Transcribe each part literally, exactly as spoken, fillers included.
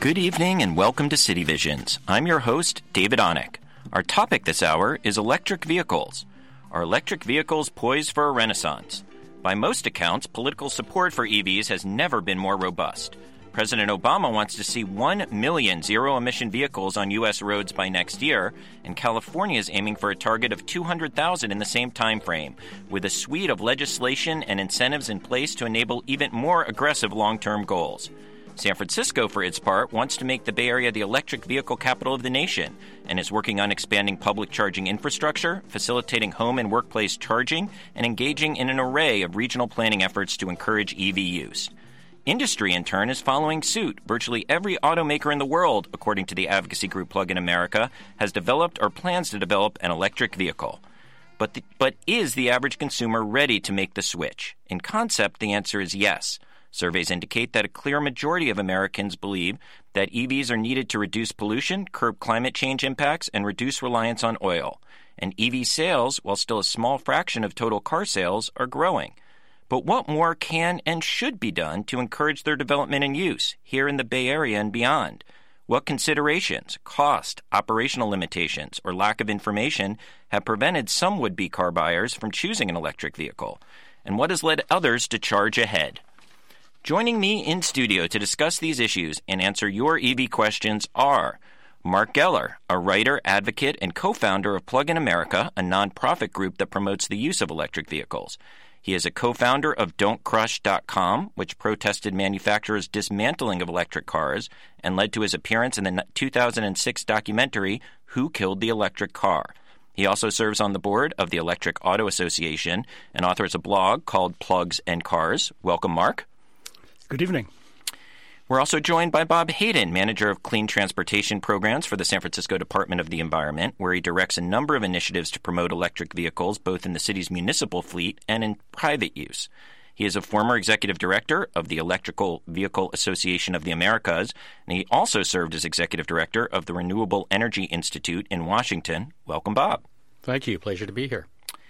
Good evening and welcome to City Visions. I'm your host, David Onick. Our topic this hour is electric vehicles. Are electric vehicles poised for a renaissance? By most accounts, political support for E Vs has never been more robust. President Obama wants to see one million zero-emission vehicles on U S roads by next year, and California is aiming for a target of two hundred thousand in the same time frame, with a suite of legislation and incentives in place to enable even more aggressive long-term goals. San Francisco, for its part, wants to make the Bay Area the electric vehicle capital of the nation and is working on expanding public charging infrastructure, facilitating home and workplace charging, and engaging in an array of regional planning efforts to encourage E V use. Industry, in turn, is following suit. Virtually every automaker in the world, according to the advocacy group Plug in America, has developed or plans to develop an electric vehicle. But, the, but is the average consumer ready to make the switch? In concept, the answer is yes. Surveys indicate that a clear majority of Americans believe that E Vs are needed to reduce pollution, curb climate change impacts, and reduce reliance on oil. And E V sales, while still a small fraction of total car sales, are growing. But what more can and should be done to encourage their development and use here in the Bay Area and beyond? What considerations, cost, operational limitations, or lack of information have prevented some would-be car buyers from choosing an electric vehicle? And what has led others to charge ahead? Joining me in studio to discuss these issues and answer your E V questions are Mark Geller, a writer, advocate, and co-founder of Plug in America, a nonprofit group that promotes the use of electric vehicles. He is a co-founder of don't crush dot com, which protested manufacturers' dismantling of electric cars and led to his appearance in the two thousand six documentary, Who Killed the Electric Car? He also serves on the board of the Electric Auto Association and authors a blog called Plugs and Cars. Welcome, Mark. Good evening. We're also joined by Bob Hayden, manager of clean transportation programs for the San Francisco Department of the Environment, where he directs a number of initiatives to promote electric vehicles, both in the city's municipal fleet and in private use. He is a former executive director of the Electrical Vehicle Association of the Americas, and he also served as executive director of the Renewable Energy Institute in Washington. Welcome, Bob. Thank you. Pleasure to be here.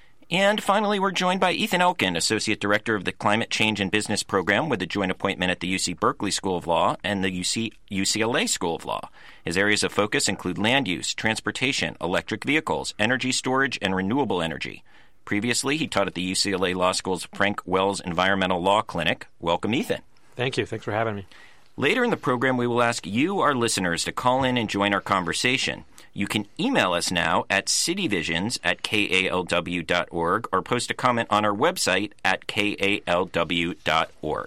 And finally, we're joined by Ethan Elkin, Associate Director of the Climate Change and Business Program with a joint appointment at the U C Berkeley School of Law and the U C U C L A School of Law. His areas of focus include land use, transportation, electric vehicles, energy storage, and renewable energy. Previously, he taught at the U C L A Law School's Frank Wells Environmental Law Clinic. Welcome, Ethan. Thank you. Thanks for having me. Later in the program, we will ask you, our listeners, to call in and join our conversation. You can email us now at cityvisions at k a l w dot org or post a comment on our website at k a l w dot org.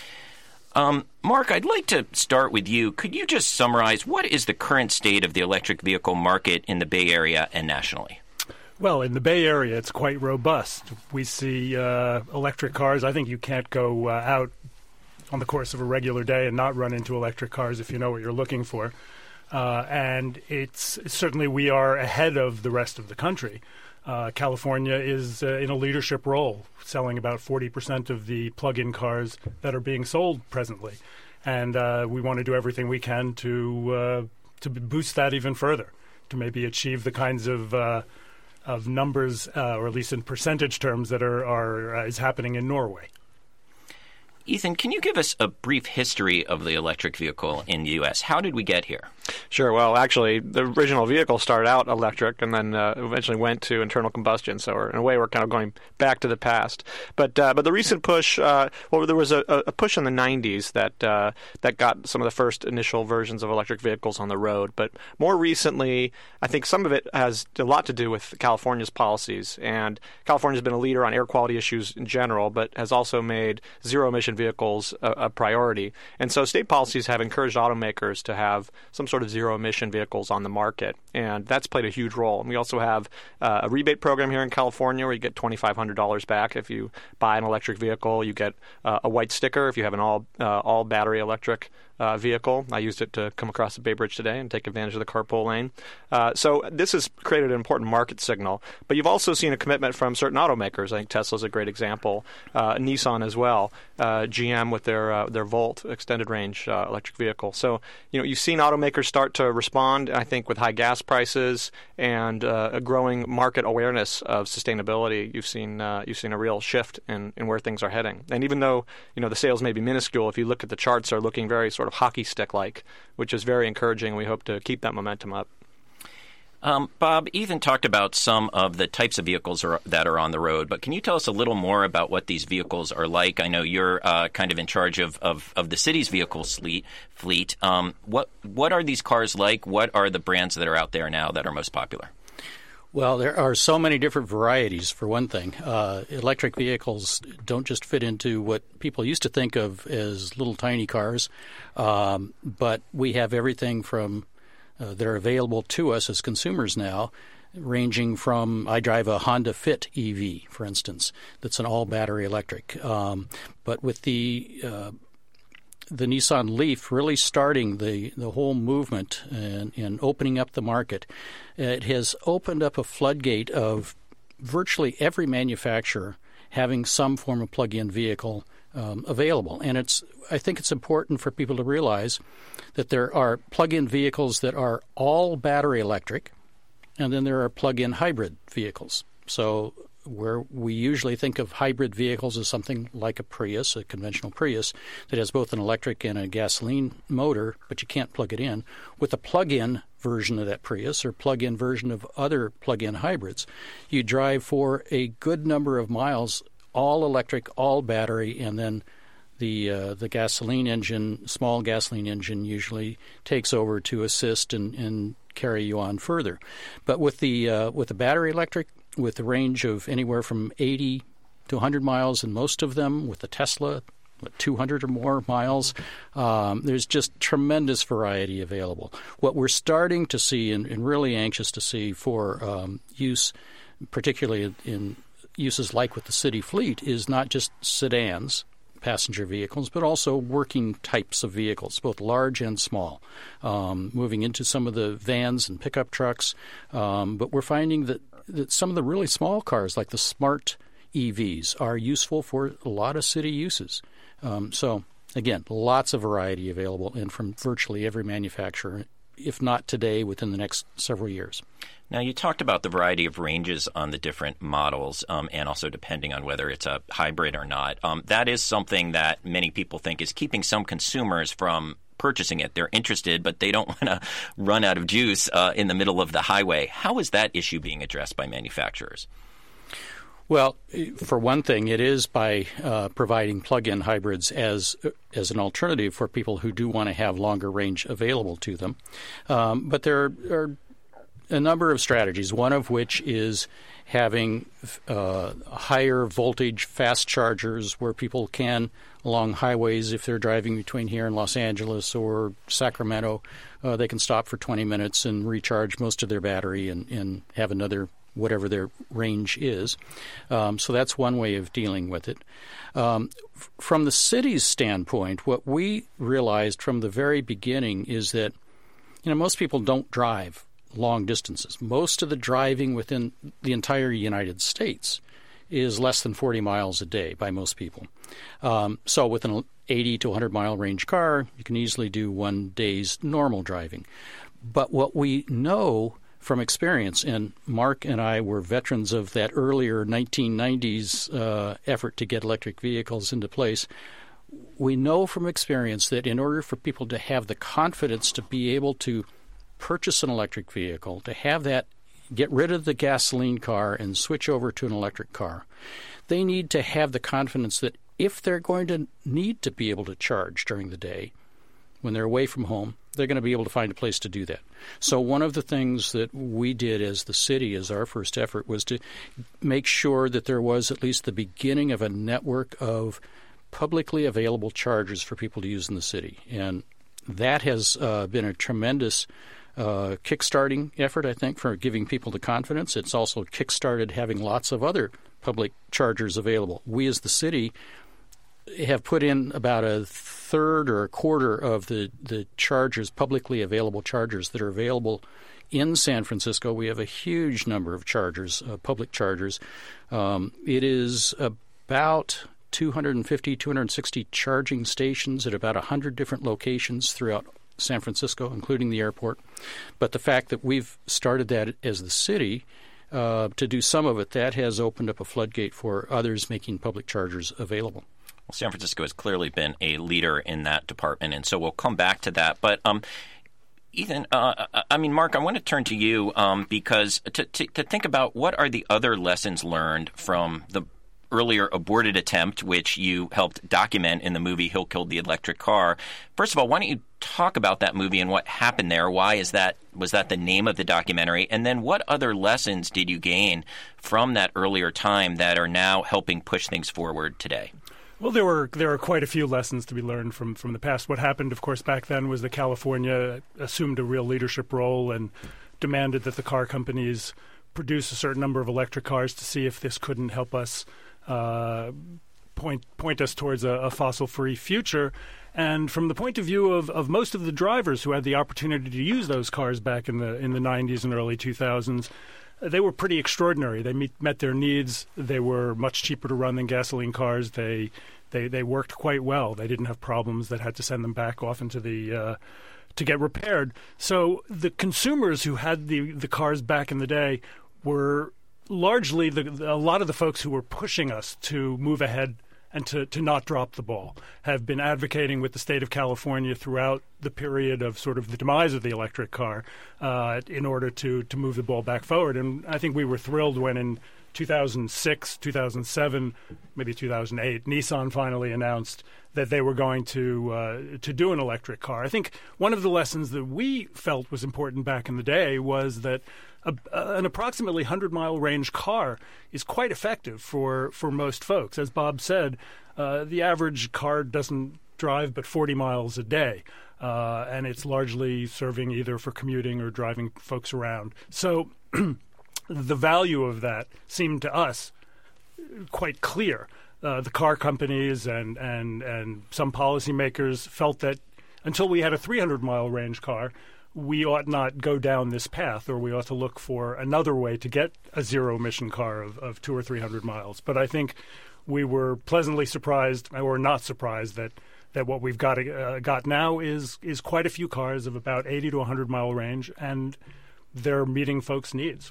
Um, Mark, I'd like to start with you. Could you just summarize what is the current state of the electric vehicle market in the Bay Area and nationally? Well, in the Bay Area, it's quite robust. We see uh, electric cars. I think you can't go uh, out on the course of a regular day and not run into electric cars if you know what you're looking for. Uh, and it's certainly we are ahead of the rest of the country. Uh, California is uh, in a leadership role, selling about forty percent of the plug-in cars that are being sold presently. And uh, we want to do everything we can to uh, to boost that even further, to maybe achieve the kinds of uh, of numbers, uh, or at least in percentage terms, that are, are uh, is happening in Norway. Ethan, can you give us a brief history of the electric vehicle in the U S? How did we get here? Sure. Well, actually, the original vehicle started out electric and then uh, eventually went to internal combustion. So we're, in a way, we're kind of going back to the past. But uh, but the recent push, uh, well, there was a, a push in the nineties that uh, that got some of the first initial versions of electric vehicles on the road. But more recently, I think some of it has a lot to do with California's policies. And California's been a leader on air quality issues in general, but has also made zero-emission vehicles a, a priority. And so state policies have encouraged automakers to have some sort of zero-emission vehicles on the market, and that's played a huge role. And we also have uh, a rebate program here in California where you get twenty-five hundred dollars back if you buy an electric vehicle. You get uh, a white sticker if you have an all uh, all battery electric uh, vehicle. I used it to come across the Bay Bridge today and take advantage of the carpool lane. Uh, so this has created an important market signal. But you've also seen a commitment from certain automakers. I think Tesla's a great example, uh, Nissan as well. Uh, uh, G M with their uh, their Volt extended range uh, electric vehicle. So you know you've seen automakers start to respond. I think with high gas prices and uh, a growing market awareness of sustainability, you've seen uh, you've seen a real shift in, in where things are heading. And even though you know the sales may be minuscule, if you look at the charts, they're looking very sort of hockey stick like, which is very encouraging. We hope to keep that momentum up. Um, Bob, Ethan talked about some of the types of vehicles are, that are on the road, but can you tell us a little more about what these vehicles are like? I know you're uh, kind of in charge of, of, of the city's vehicle fleet. fleet. Um, what what are these cars like? What are the brands that are out there now that are most popular? Well, there are so many different varieties, for one thing. Uh, electric vehicles don't just fit into what people used to think of as little tiny cars, um, but we have everything from Uh, that are available to us as consumers now, ranging from, I drive a Honda Fit E V, for instance, that's an all-battery electric. Um, but with the uh, the Nissan Leaf really starting the, the whole movement and, and opening up the market, it has opened up a floodgate of virtually every manufacturer having some form of plug-in vehicle um, available. And it's I think it's important for people to realize that there are plug-in vehicles that are all battery electric, and then there are plug-in hybrid vehicles. So where we usually think of hybrid vehicles as something like a Prius, a conventional Prius, that has both an electric and a gasoline motor, but you can't plug it in. With a plug-in version of that Prius or plug-in version of other plug-in hybrids, you drive for a good number of miles, all electric, all battery, and then the uh, the gasoline engine, small gasoline engine, usually takes over to assist and, and carry you on further. But with the uh, with the battery electric, with the range of anywhere from eighty to one hundred miles, and most of them with the Tesla, what, two hundred or more miles, um, there's just tremendous variety available. What we're starting to see, and, and really anxious to see for um, use, particularly in uses like with the city fleet, is not just sedans, passenger vehicles, but also working types of vehicles, both large and small, um, moving into some of the vans and pickup trucks. Um, but we're finding that, that some of the really small cars, like the smart E Vs, are useful for a lot of city uses. Um, so, again, lots of variety available, and from virtually every manufacturer, if not today, within the next several years. Now, you talked about the variety of ranges on the different models, um, and also depending on whether it's a hybrid or not. Um, that is something that many people think is keeping some consumers from purchasing it. They're interested, but they don't want to run out of juice uh, in the middle of the highway. How is that issue being addressed by manufacturers? Well, for one thing, it is by uh, providing plug-in hybrids as as an alternative for people who do want to have longer range available to them. Um, but there are a number of strategies, one of which is having uh, higher voltage fast chargers where people can, along highways, if they're driving between here and Los Angeles or Sacramento, uh, they can stop for twenty minutes and recharge most of their battery and, and have another whatever their range is. Um, so that's one way of dealing with it. Um, f- from the city's standpoint, what we realized from the very beginning is that, you know, most people don't drive long distances. Most of the driving within the entire United States is less than forty miles a day by most people. Um, so with an eighty to one hundred mile range car, you can easily do one day's normal driving. But what we know from experience, and Mark and I were veterans of that earlier nineteen nineties uh, effort to get electric vehicles into place, we know from experience that in order for people to have the confidence to be able to purchase an electric vehicle, to have that, get rid of the gasoline car and switch over to an electric car, they need to have the confidence that if they're going to need to be able to charge during the day, when they're away from home, they're going to be able to find a place to do that. So one of the things that we did as the city, as our first effort, was to make sure that there was at least the beginning of a network of publicly available chargers for people to use in the city. And that has uh, been a tremendous uh, kickstarting effort, I think, for giving people the confidence. It's also kickstarted having lots of other public chargers available. We as the city have put in about a third or a quarter of the, the chargers, publicly available chargers that are available in San Francisco. We have a huge number of chargers, uh, public chargers. Um, it is about two hundred fifty, two hundred sixty charging stations at about one hundred different locations throughout San Francisco, including the airport. But the fact that we've started that as the city uh, to do some of it, that has opened up a floodgate for others making public chargers available. Well, San Francisco has clearly been a leader in that department, and so we'll come back to that. But um, Ethan, uh, I mean, Mark, I want to turn to you um, because to, to, to think about what are the other lessons learned from the earlier aborted attempt, which you helped document in the movie Hill Killed the Electric Car. First of all, why don't you talk about that movie and what happened there? Why is that? Was that the name of the documentary? And then what other lessons did you gain from that earlier time that are now helping push things forward today? Well, there were there are quite a few lessons to be learned from, from the past. What happened, of course, back then was that California assumed a real leadership role and demanded that the car companies produce a certain number of electric cars to see if this couldn't help us uh, point point us towards a, a fossil-free future. And from the point of view of, of most of the drivers who had the opportunity to use those cars back in the in the nineties and early two thousands, they were pretty extraordinary. They meet, met their needs. They were much cheaper to run than gasoline cars. They they they worked quite well. They didn't have problems that had to send them back off into the uh, to get repaired. So the consumers who had the the cars back in the day were largely the, a lot of the folks who were pushing us to move ahead and to, to not drop the ball, have been advocating with the state of California throughout the period of sort of the demise of the electric car uh, in order to, to move the ball back forward. And I think we were thrilled when in two thousand six, two thousand seven, maybe two thousand eight, Nissan finally announced that they were going to uh, to do an electric car. I think one of the lessons that we felt was important back in the day was that a, an approximately one hundred mile range car is quite effective for, for most folks. As Bob said, uh, the average car doesn't drive but forty miles a day, uh, and it's largely serving either for commuting or driving folks around. So the value of that seemed to us quite clear. Uh, the car companies and, and, and some policymakers felt that until we had a three hundred mile range car, we ought not go down this path, or we ought to look for another way to get a zero-emission car of, of two or three hundred miles. But I think we were pleasantly surprised, or not surprised, that, that what we've got uh, got now is is quite a few cars of about eighty to one hundred mile range, and they're meeting folks' needs.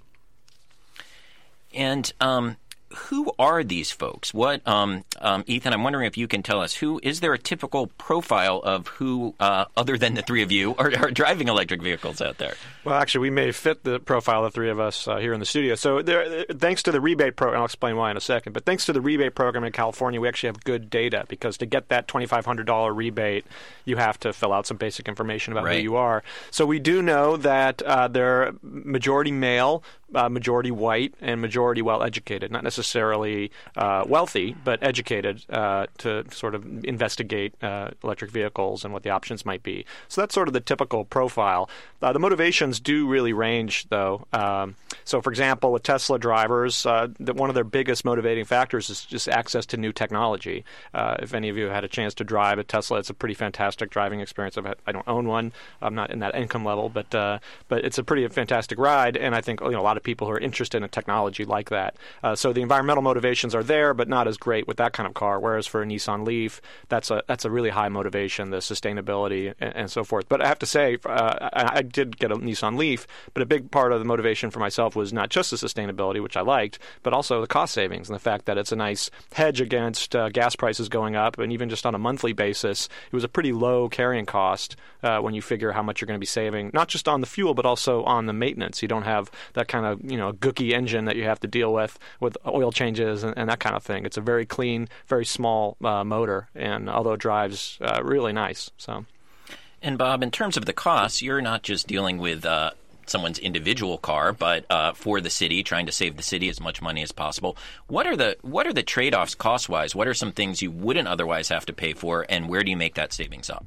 And um, who are these folks? What, um, um, Ethan? I'm wondering if you can tell us who is there a typical profile of who, uh, other than the three of you, are, are driving electric vehicles out there? Well, actually, we may fit the profile of the three of us uh, here in the studio. So, there, thanks to the rebate program, I'll explain why in a second. But thanks to the rebate program in California, we actually have good data, because to get that twenty-five hundred dollars rebate, you have to fill out some basic information about right. who you are. So we do know that uh, they're majority male, uh, majority white, and majority well-educated. Not necessarily uh, wealthy, but educated uh, to sort of investigate uh, electric vehicles and what the options might be. So that's sort of the typical profile. Uh, the motivations do really range, though. Um, so, for example, with Tesla drivers, uh, the, one of their biggest motivating factors is just access to new technology. Uh, if any of you have had a chance to drive a Tesla, it's a pretty fantastic driving experience. I've had, I don't own one. I'm not in that income level, but uh, but it's a pretty fantastic ride, and I think you know, a lot of people who are interested in technology like that. Uh, so the environmental motivations are there, but not as great with that kind of car, whereas for a Nissan Leaf, that's a that's a really high motivation, the sustainability and, and so forth. But I have to say, uh, I, I did get a Nissan Leaf, but a big part of the motivation for myself was not just the sustainability, which I liked, but also the cost savings and the fact that it's a nice hedge against uh, gas prices going up, and even just on a monthly basis, it was a pretty low carrying cost uh, when you figure how much you're going to be saving, not just on the fuel, but also on the maintenance. You don't have that kind of you know gooky engine that you have to deal with with oil changes and, and that kind of thing. It's a very clean, very small uh, motor, and although it drives uh, really nice. So. And Bob, in terms of the costs, you're not just dealing with uh, someone's individual car, but uh, for the city, trying to save the city as much money as possible. What are the what are the trade-offs cost-wise? What are some things you wouldn't otherwise have to pay for, and where do you make that savings up?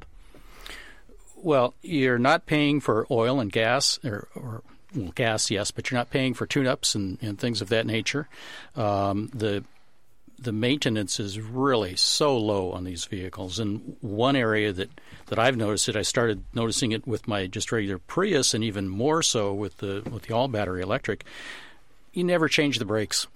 Well, you're not paying for oil and gas, or, or well, gas, yes, but you're not paying for tune-ups and, and things of that nature. Um, the the maintenance is really so low on these vehicles. And one area that, that I've noticed it, I started noticing it with my just regular Prius, and even more so with the with the all-battery electric. you never change the brakes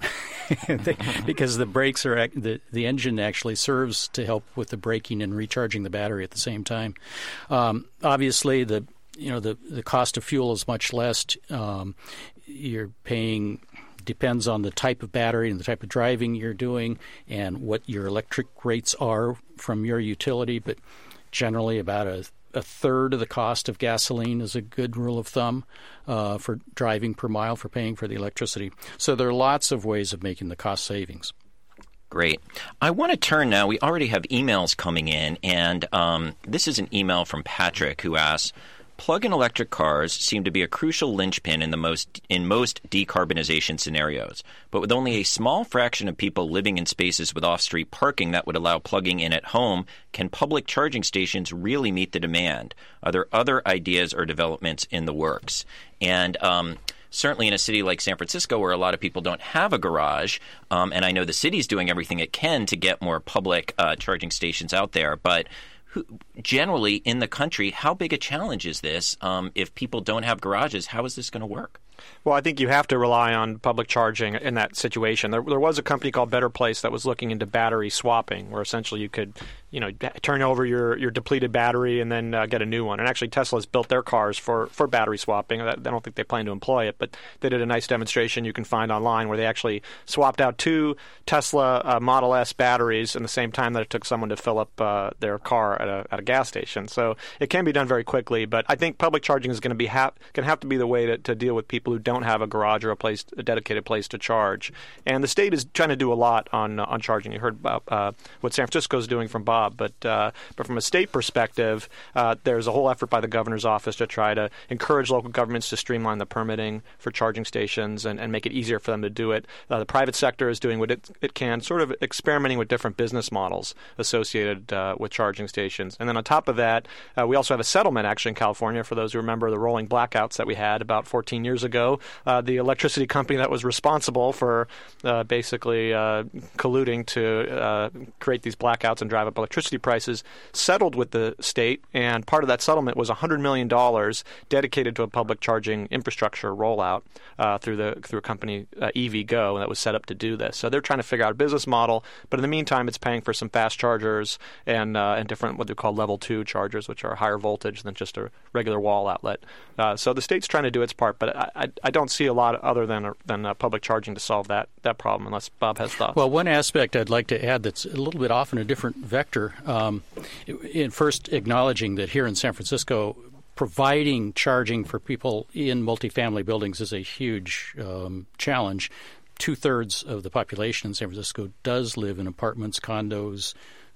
because the brakes are the the engine actually serves to help with the braking and recharging the battery at the same time. Um, obviously, the you know the the cost of fuel is much less. Um, you're paying depends on the type of battery and the type of driving you're doing and what your electric rates are from your utility, but generally about a A third of the cost of gasoline is a good rule of thumb uh, for driving per mile for paying for the electricity. So there are lots of ways of making the cost savings. Great. I want to turn now. We already have emails coming in, and um, this is an email from Patrick who asks, plug-in electric cars seem to be a crucial linchpin in the most in most decarbonization scenarios, but with only a small fraction of people living in spaces with off-street parking that would allow plugging in at home, can public charging stations really meet the demand? Are there other ideas or developments in the works? And um, certainly in a city like San Francisco where a lot of people don't have a garage, um, and I know the city's doing everything it can to get more public uh, charging stations out there, but generally in the country, how big a challenge is this? Um, if people don't have garages, how is this going to work? Well, I think you have to rely on public charging in that situation. There, there was a company called Better Place that was looking into battery swapping, where essentially you could, you know, turn over your, your depleted battery and then uh, get a new one. And actually, Tesla's built their cars for, for battery swapping. I don't think they plan to employ it, but they did a nice demonstration you can find online where they actually swapped out two Tesla uh, Model S batteries in the same time that it took someone to fill up uh, their car at a, at a gas station. So it can be done very quickly, but I think public charging is going to be ha- going to have to be the way to, to deal with people who don't have a garage or a place, a dedicated place to charge. And the state is trying to do a lot on uh, on charging. You heard about uh, what San Francisco is doing from Bob, but uh, but from a state perspective, uh, there's a whole effort by the governor's office to try to encourage local governments to streamline the permitting for charging stations and, and make it easier for them to do it. Uh, the private sector is doing what it, it can, sort of experimenting with different business models associated uh, with charging stations. And then on top of that, uh, we also have a settlement actually in California for those who remember the rolling blackouts that we had about fourteen years ago. Uh, the electricity company that was responsible for uh, basically uh, colluding to uh, create these blackouts and drive up electricity prices settled with the state, and part of that settlement was one hundred million dollars dedicated to a public charging infrastructure rollout uh, through the through a company, uh, EVgo, that was set up to do this. So they're trying to figure out a business model, but in the meantime, it's paying for some fast chargers and uh, and different what they call level two chargers, which are higher voltage than just a regular wall outlet. Uh, so the state's trying to do its part, but I, I, I don't see a lot other than than uh, public charging to solve that that problem, unless Bob has thoughts. Well, one aspect I'd like to add that's a little bit off in a different vector, um, in first acknowledging that here in San Francisco, providing charging for people in multifamily buildings is a huge um, challenge. Two-thirds of the population in San Francisco does live in apartments, condos,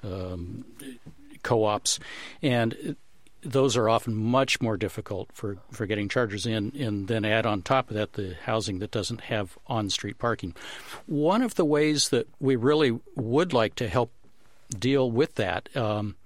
um, co-ops, and those are often much more difficult for, for getting chargers in, and then add on top of that the housing that doesn't have on-street parking. One of the ways that we really would like to help deal with that um,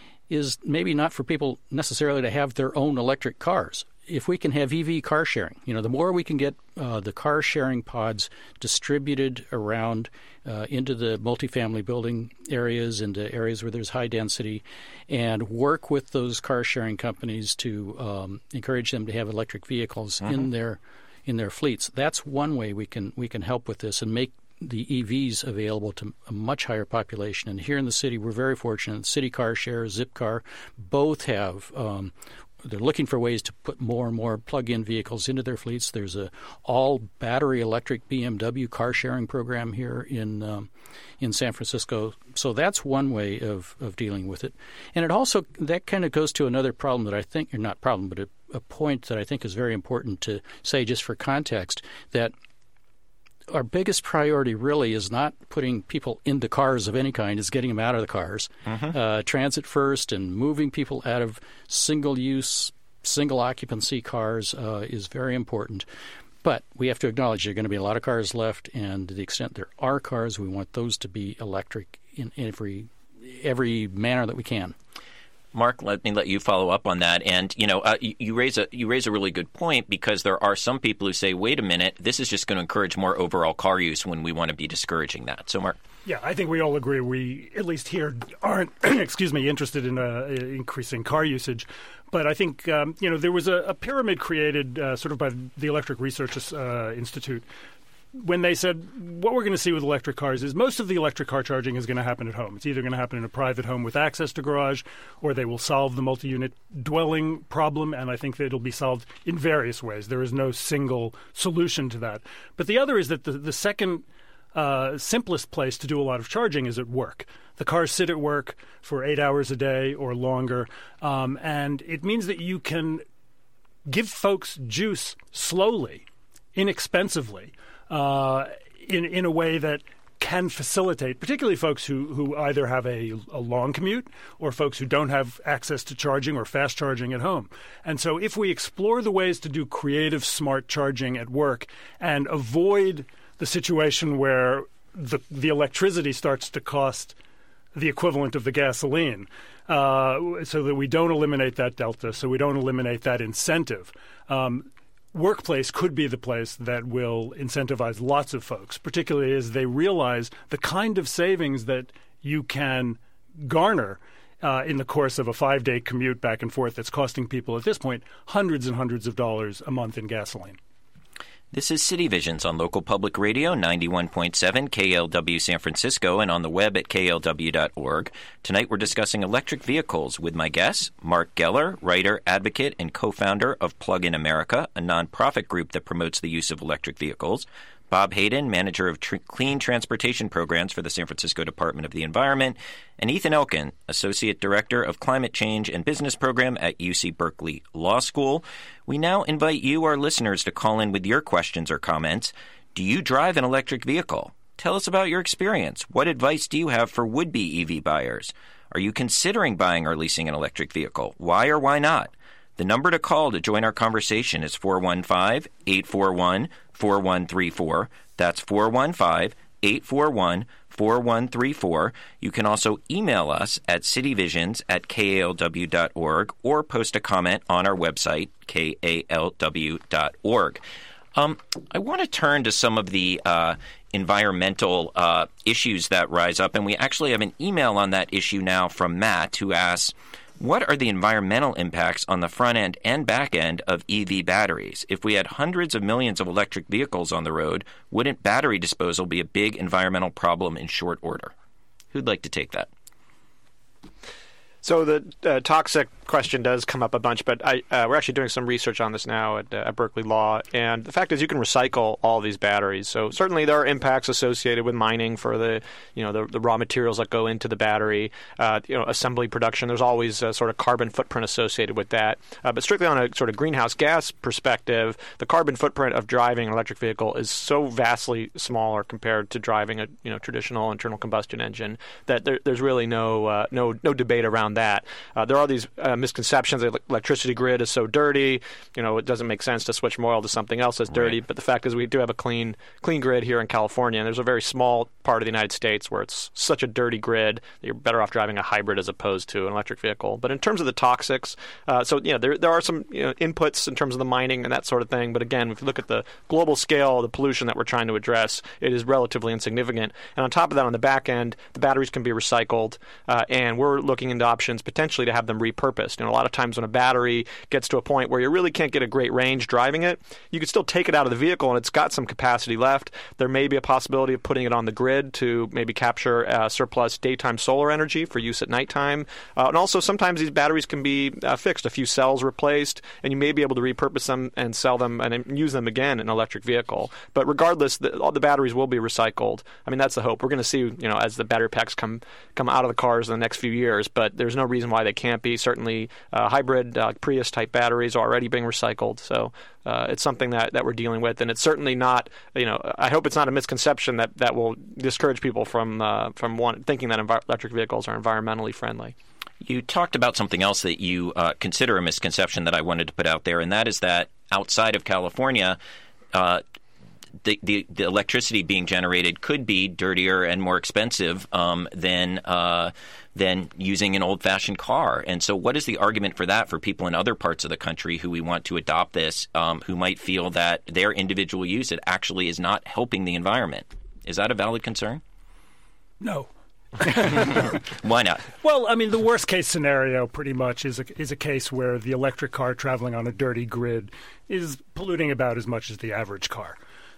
is maybe not for people necessarily to have their own electric cars. If we can have E V car sharing, you know, the more we can get uh, the car sharing pods distributed around uh, into the multifamily building areas, into areas where there's high density, and work with those car sharing companies to um, encourage them to have electric vehicles mm-hmm. in their in their fleets. That's one way we can we can help with this and make the E Vs available to a much higher population. And here in the city, we're very fortunate. City Car Share, Zipcar, both have um, they're looking for ways to put more and more plug-in vehicles into their fleets. There's a all-battery electric B M W car sharing program here in um, in San Francisco. So that's one way of, of dealing with it. And it also, that kind of goes to another problem that I think, or not problem, but a, a point that I think is very important to say just for context, that our biggest priority really is not putting people into cars of any kind, is getting them out of the cars. Mm-hmm. Uh, transit first and moving people out of single-use, single-occupancy cars uh, is very important. But we have to acknowledge there are going to be a lot of cars left, and to the extent there are cars, we want those to be electric in every every manner that we can. Mark, let me let you follow up on that. And, you know, uh, you, you raise a you raise a really good point, because there are some people who say, wait a minute, this is just going to encourage more overall car use when we want to be discouraging that. So, Mark? Yeah, I think we all agree. We, at least here, aren't, excuse me, interested in uh, increasing car usage. But I think, um, you know, there was a, a pyramid created uh, sort of by the Electric Research uh, Institute when they said what we're going to see with electric cars is most of the electric car charging is going to happen at home. It's either going to happen in a private home with access to garage, or they will solve the multi-unit dwelling problem, and I think that it'll be solved in various ways. There is no single solution to that. But the other is that the, the second uh, simplest place to do a lot of charging is at work. The cars sit at work for eight hours a day or longer, um, and it means that you can give folks juice slowly, inexpensively, uh, in in a way that can facilitate, particularly folks who, who either have a, a long commute or folks who don't have access to charging or fast charging at home. And so if we explore the ways to do creative, smart charging at work and avoid the situation where the the electricity starts to cost the equivalent of the gasoline, uh, so that we don't eliminate that delta, so we don't eliminate that incentive, um, workplace could be the place that will incentivize lots of folks, particularly as they realize the kind of savings that you can garner uh, in the course of a five-day commute back and forth that's costing people at this point hundreds and hundreds of dollars a month in gasoline. This is City Visions on local public radio, ninety-one point seven K L W San Francisco, and on the web at K L W dot org. Tonight we're discussing electric vehicles with my guests, Mark Geller, writer, advocate, and co-founder of Plug-in America, a nonprofit group that promotes the use of electric vehicles, Bob Hayden, manager of tr- clean transportation programs for the San Francisco Department of the Environment, and Ethan Elkin, associate director of climate change and business program at U C Berkeley Law School. We now invite you, our listeners, to call in with your questions or comments. Do you drive an electric vehicle? Tell us about your experience. What advice do you have for would-be E V buyers? Are you considering buying or leasing an electric vehicle? Why or why not? The number to call to join our conversation is four one five, eight four one, four one three four. That's four one five, eight four one, four one three four. You can also email us at cityvisions at K A L W dot org or post a comment on our website, K A L W dot org. Um, I want to turn to some of the uh, environmental uh, issues that rise up, and we actually have an email on that issue now from Matt, who asks, what are the environmental impacts on the front end and back end of E V batteries? If we had hundreds of millions of electric vehicles on the road, wouldn't battery disposal be a big environmental problem in short order? Who'd like to take that? So the uh, toxic question does come up a bunch, but I, uh, we're actually doing some research on this now at, uh, at Berkeley Law, and the fact is you can recycle all these batteries. So certainly there are impacts associated with mining for the, you know, the, the raw materials that go into the battery, uh, you know, assembly production. There's always a sort of carbon footprint associated with that. Uh, but strictly on a sort of greenhouse gas perspective, the carbon footprint of driving an electric vehicle is so vastly smaller compared to driving a, you know, traditional internal combustion engine that there, there's really no uh, no no debate around that. Uh, there are these uh, misconceptions. The electricity grid is so dirty. You know, it doesn't make sense to switch from oil to something else that's dirty. Right. But the fact is we do have a clean clean grid here in California, and there's a very small part of the United States where it's such a dirty grid that you're better off driving a hybrid as opposed to an electric vehicle. But in terms of the toxics, uh, so, you know, there, there are some you know, inputs in terms of the mining and that sort of thing. But again, if you look at the global scale of the pollution that we're trying to address, it is relatively insignificant. And on top of that, on the back end, the batteries can be recycled, uh, and we're looking into options potentially to have them repurposed. And a lot of times when a battery gets to a point where you really can't get a great range driving it, you can still take it out of the vehicle and it's got some capacity left. There may be a possibility of putting it on the grid to maybe capture uh, surplus daytime solar energy for use at nighttime. Uh, and also sometimes these batteries can be uh, fixed, a few cells replaced, and you may be able to repurpose them and sell them and use them again in an electric vehicle. But regardless, the, all the batteries will be recycled. I mean, that's the hope. We're going to see, you know, as the battery packs come come out of the cars in the next few years, but there's no reason why they can't be. Certainly uh, hybrid uh, Prius-type batteries are already being recycled. So uh, it's something that, that we're dealing with. And it's certainly not, you know, I hope it's not a misconception that, that will discourage people from, uh, from one, thinking that envi- electric vehicles are environmentally friendly. You talked about something else that you uh, consider a misconception that I wanted to put out there, and that is that outside of California, uh, The, the the electricity being generated could be dirtier and more expensive um, than uh, than using an old-fashioned car. And so what is the argument for that for people in other parts of the country who we want to adopt this, um, who might feel that their individual use, it actually is not helping the environment? Is that a valid concern? No. Why not? Well, I mean, the worst-case scenario pretty much is a, is a case where the electric car traveling on a dirty grid is polluting about as much as the average car.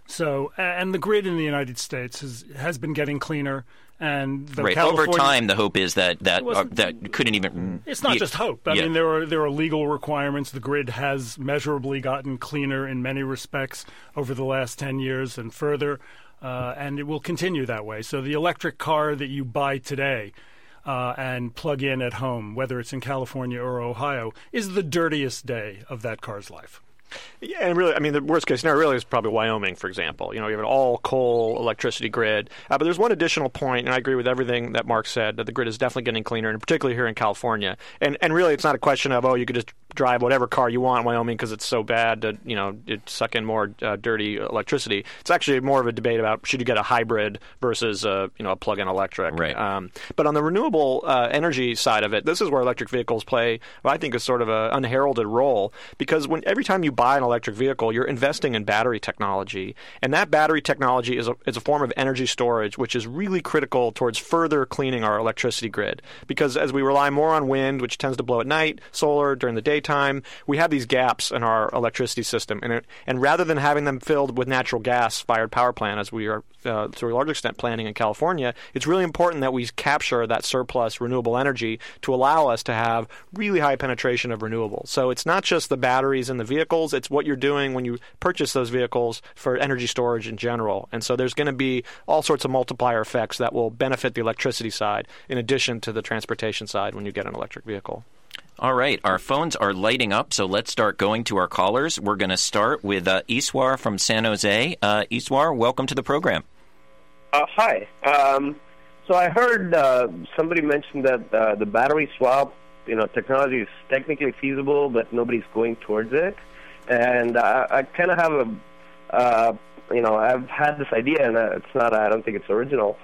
So, and the grid in the United States has has been getting cleaner. And the right. California, over time, the hope is that that uh, that couldn't even. It's not be, just hope. I yeah. mean, there are there are legal requirements. The grid has measurably gotten cleaner in many respects over the last ten years and further, uh, and it will continue that way. So the electric car that you buy today uh, and plug in at home, whether it's in California or Ohio, is the dirtiest day of that car's life. Yeah, and really, I mean, the worst case scenario really is probably Wyoming, for example. You know, you have an all-coal electricity grid. Uh, but there's one additional point, and I agree with everything that Mark said, that the grid is definitely getting cleaner, and particularly here in California. And and really, it's not a question of, oh, you could just drive whatever car you want in Wyoming because it's so bad to, you know, it suck in more uh, dirty electricity. It's actually more of a debate about should you get a hybrid versus, uh, you know, a plug-in electric. Right. Um, but on the renewable uh, energy side of it, this is where electric vehicles play, what I think is sort of an unheralded role, because when every time you buy an electric vehicle, you're investing in battery technology, and that battery technology is a, is a form of energy storage, which is really critical towards further cleaning our electricity grid. Because as we rely more on wind, which tends to blow at night, solar during the daytime, we have these gaps in our electricity system. And, it, and rather than having them filled with natural gas-fired power plant, as we are uh, to a large extent planning in California, it's really important that we capture that surplus renewable energy to allow us to have really high penetration of renewables. So it's not just the batteries in the vehicles, it's what you're doing when you purchase those vehicles for energy storage in general. And so there's going to be all sorts of multiplier effects that will benefit the electricity side in addition to the transportation side when you get an electric vehicle. All right. Our phones are lighting up, so let's start going to our callers. We're going to start with uh, Iswar from San Jose. Uh, Iswar, welcome to the program. Uh, hi. Um, so I heard uh, somebody mention that uh, the battery swap, you know, technology is technically feasible, but nobody's going towards it. And I, I kind of have a, uh, you know, I've had this idea, and it's not, I don't think it's original,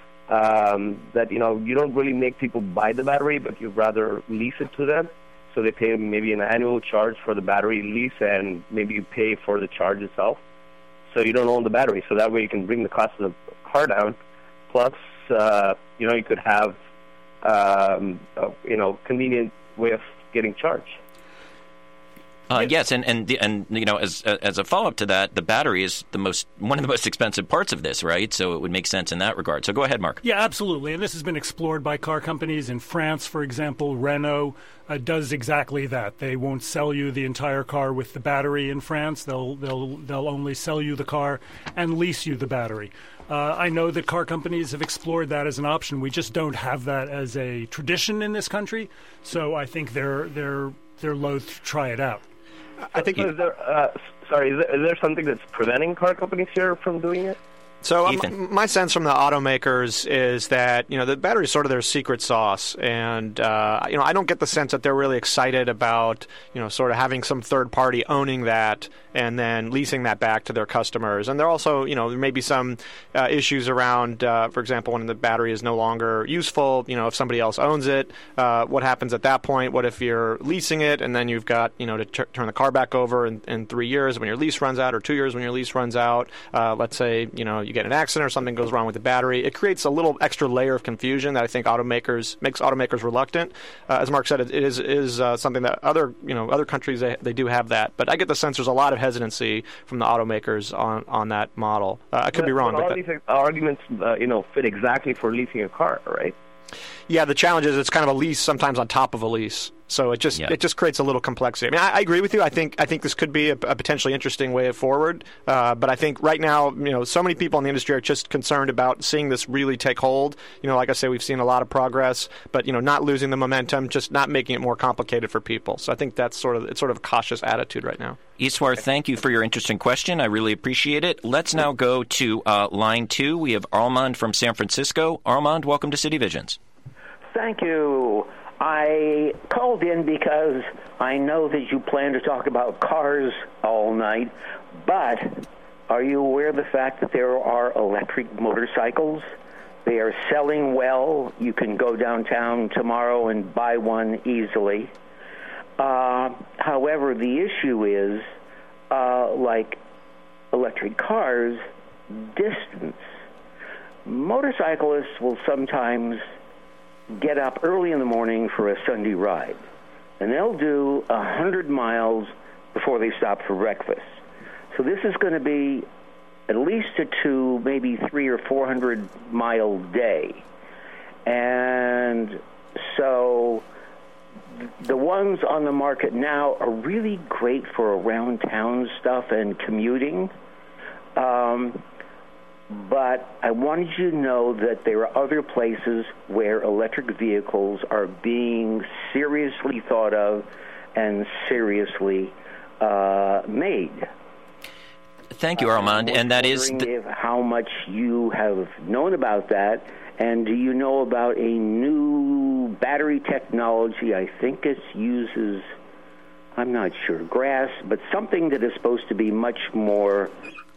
um, that, you know, you don't really make people buy the battery, but you'd rather lease it to them. So they pay maybe an annual charge for the battery lease, and maybe you pay for the charge itself. So you don't own the battery. So that way you can bring the cost of the car down. Plus, uh, you know, you could have, um, a, you know, convenient way of getting charged. Uh, yes, and and and you know, as as a follow up to that, the battery is the most one of the most expensive parts of this, right? So it would make sense in that regard. So go ahead, Mark. Yeah, absolutely. And this has been explored by car companies in France, for example. Renault uh, does exactly that. They won't sell you the entire car with the battery in France. They'll they'll they'll only sell you the car and lease you the battery. Uh, I know that car companies have explored that as an option. We just don't have that as a tradition in this country. So I think they're they're they're loath to try it out. I think. So is there, uh, sorry, is there, is there something that's preventing car companies here from doing it? So um, my sense from the automakers is that, you know, the battery is sort of their secret sauce. And, uh, you know, I don't get the sense that they're really excited about, you know, sort of having some third party owning that and then leasing that back to their customers. And there also, you know, there may be some uh, issues around, uh, for example, when the battery is no longer useful, you know, if somebody else owns it, uh, what happens at that point? What if you're leasing it and then you've got, you know, to t- turn the car back over in, in three years when your lease runs out, or two years when your lease runs out? Uh, let's say, you know, you get an accident or something goes wrong with the battery. It creates a little extra layer of confusion that I think automakers makes automakers reluctant. Uh, as Mark said, it is is uh, something that other you know other countries they, they do have that, but I get the sense there's a lot of hesitancy from the automakers on, on that model. Uh, I could but, be wrong. But all but these arguments, uh, you know, fit exactly for leasing a car, right? Yeah, the challenge is it's kind of a lease sometimes on top of a lease. So it just yeah. it just creates a little complexity. I mean, I, I agree with you. I think I think this could be a, a potentially interesting way forward. Uh, but I think right now, you know, so many people in the industry are just concerned about seeing this really take hold. You know, like I say, we've seen a lot of progress, but you know, not losing the momentum, just not making it more complicated for people. So I think that's sort of it's sort of a cautious attitude right now. Iswar, thank you for your interesting question. I really appreciate it. Let's now go to uh, line two. We have Armand from San Francisco. Armand, welcome to City Visions. Thank you. I called in because I know that you plan to talk about cars all night, but are you aware of the fact that there are electric motorcycles? They are selling well. You can go downtown tomorrow and buy one easily. Uh, however, the issue is, uh, like electric cars, distance. Motorcyclists will sometimes get up early in the morning for a Sunday ride, and they'll do a hundred miles before they stop for breakfast. So this is going to be at least a two, maybe three or four hundred mile day. And so the ones on the market now are really great for around town stuff and commuting. Um, but I wanted you to know that there are other places where electric vehicles are being seriously thought of and seriously uh, made. Thank you, Armand. Uh, and that is the- if how much you have known about that, and do you know about a new battery technology? I think it uses, I'm not sure, grass, but something that is supposed to be much more,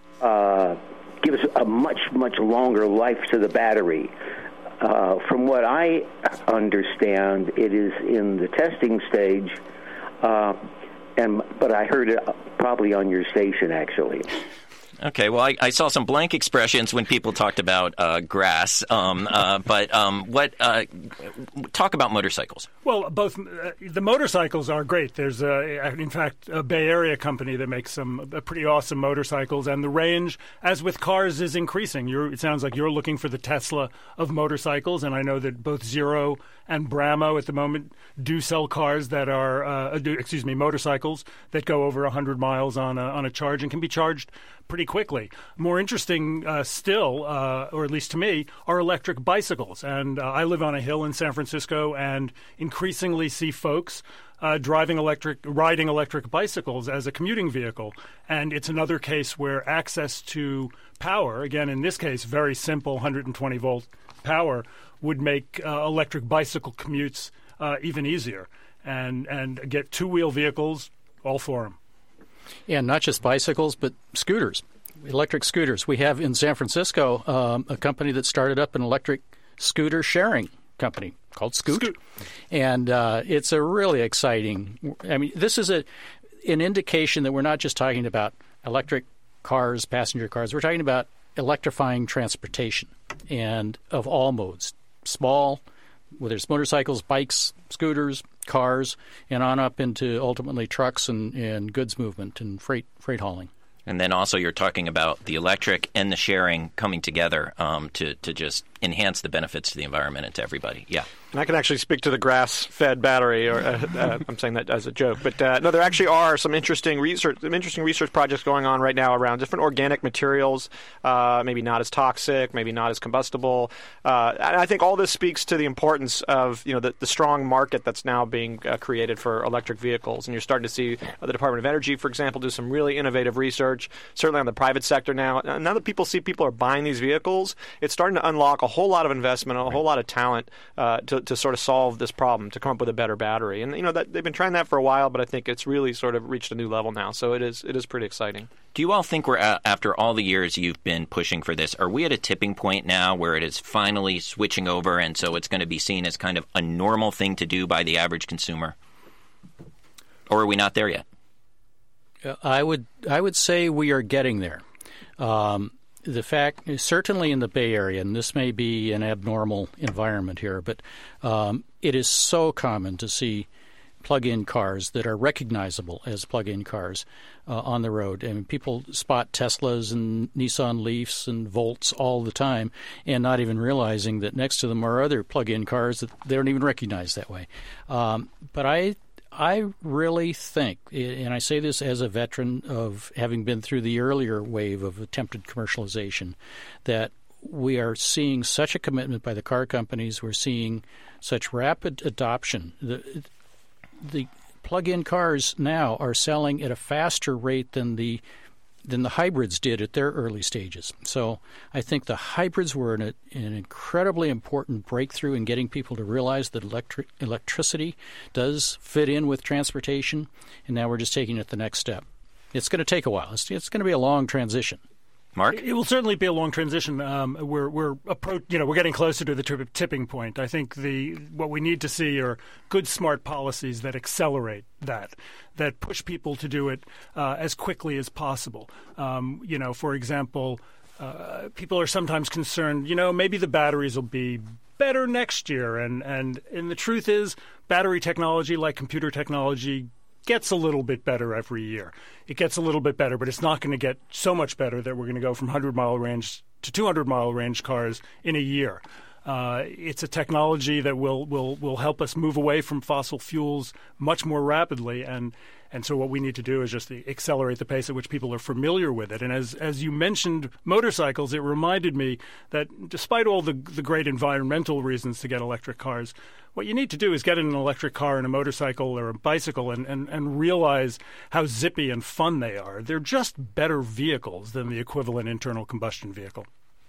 uh, gives a much, much longer life to the battery. Uh, from what I understand, it is in the testing stage, uh, and but I heard it probably on your station, actually. Okay, well, I, I saw some blank expressions when people talked about uh, grass, um, uh, but um, what? Uh, talk about motorcycles. Well, both uh, the motorcycles are great. There's, a, in fact, a Bay Area company that makes some uh, pretty awesome motorcycles, and the range, as with cars, is increasing. You're, it sounds like you're looking for the Tesla of motorcycles, and I know that both Zero and Bramo at the moment do sell cars that are, uh, do, excuse me, motorcycles that go over one hundred miles on a, on a charge and can be charged pretty quickly. More interesting uh, still, uh, or at least to me, are electric bicycles. And uh, I live on a hill in San Francisco and increasingly see folks uh, driving electric, riding electric bicycles as a commuting vehicle. And it's another case where access to power, again, in this case, very simple one hundred twenty volt power, would make uh, electric bicycle commutes uh, even easier. And, and get two-wheel vehicles, all for them. And not just bicycles, but scooters, electric scooters. We have in San Francisco um, a company that started up an electric scooter sharing company called Scoot. Scoot. And uh, it's a really exciting, I mean, this is a an indication that we're not just talking about electric cars, passenger cars. We're talking about electrifying transportation and of all modes, small, whether it's motorcycles, bikes, scooters, cars, and on up into ultimately trucks and, and goods movement and freight freight hauling. And then also you're talking about the electric and the sharing coming together um, to, to just enhance the benefits to the environment and to everybody. Yeah. And I can actually speak to the grass-fed battery, or uh, uh, I'm saying that as a joke. But uh, no, there actually are some interesting research, some interesting research projects going on right now around different organic materials, uh, maybe not as toxic, maybe not as combustible. Uh, and I think all this speaks to the importance of, you know, the, the strong market that's now being uh, created for electric vehicles. And you're starting to see uh, the Department of Energy, for example, do some really innovative research, certainly on the private sector now. Now that people see people are buying these vehicles, it's starting to unlock a whole lot of investment, a whole lot of talent uh, to to sort of solve this problem, to come up with a better battery. And, you know, that they've been trying that for a while, but I think it's really sort of reached a new level now. So it is it is pretty exciting. Do you all think we're, at, after all the years you've been pushing for this, are we at a tipping point now where it is finally switching over and so it's going to be seen as kind of a normal thing to do by the average consumer? Or are we not there yet? I would I would say we are getting there. Um, the fact, certainly in the Bay Area, and this may be an abnormal environment here, but um, it is so common to see plug-in cars that are recognizable as plug-in cars uh, on the road. I mean, people spot Teslas and Nissan Leafs and Volts all the time and not even realizing that next to them are other plug-in cars that they don't even recognize that way. Um, but I I really think, and I say this as a veteran of having been through the earlier wave of attempted commercialization, that we are seeing such a commitment by the car companies. We're seeing such rapid adoption. The, the plug-in cars now are selling at a faster rate than the than the hybrids did at their early stages. So I think the hybrids were an, an incredibly important breakthrough in getting people to realize that electric, electricity does fit in with transportation, and now we're just taking it the next step. It's going to take a while. It's, it's going to be a long transition. Mark? It will certainly be a long transition. Um, we're we're approach, you know we're getting closer to the t- tipping point. I think the what we need to see are good, smart policies that accelerate that, that push people to do it uh, as quickly as possible. Um, you know, for example, uh, people are sometimes concerned. You know, maybe the batteries will be better next year, and and and the truth is, battery technology, like computer technology, gets a little bit better every year. It gets a little bit better, but it's not going to get so much better that we're going to go from one hundred mile range to two hundred mile range cars in a year. Uh, it's a technology that will, will, will help us move away from fossil fuels much more rapidly, and and so what we need to do is just accelerate the pace at which people are familiar with it. And as as you mentioned motorcycles, it reminded me that despite all the the great environmental reasons to get electric cars, what you need to do is get in an electric car and a motorcycle or a bicycle and, and, and realize how zippy and fun they are. They're just better vehicles than the equivalent internal combustion vehicle.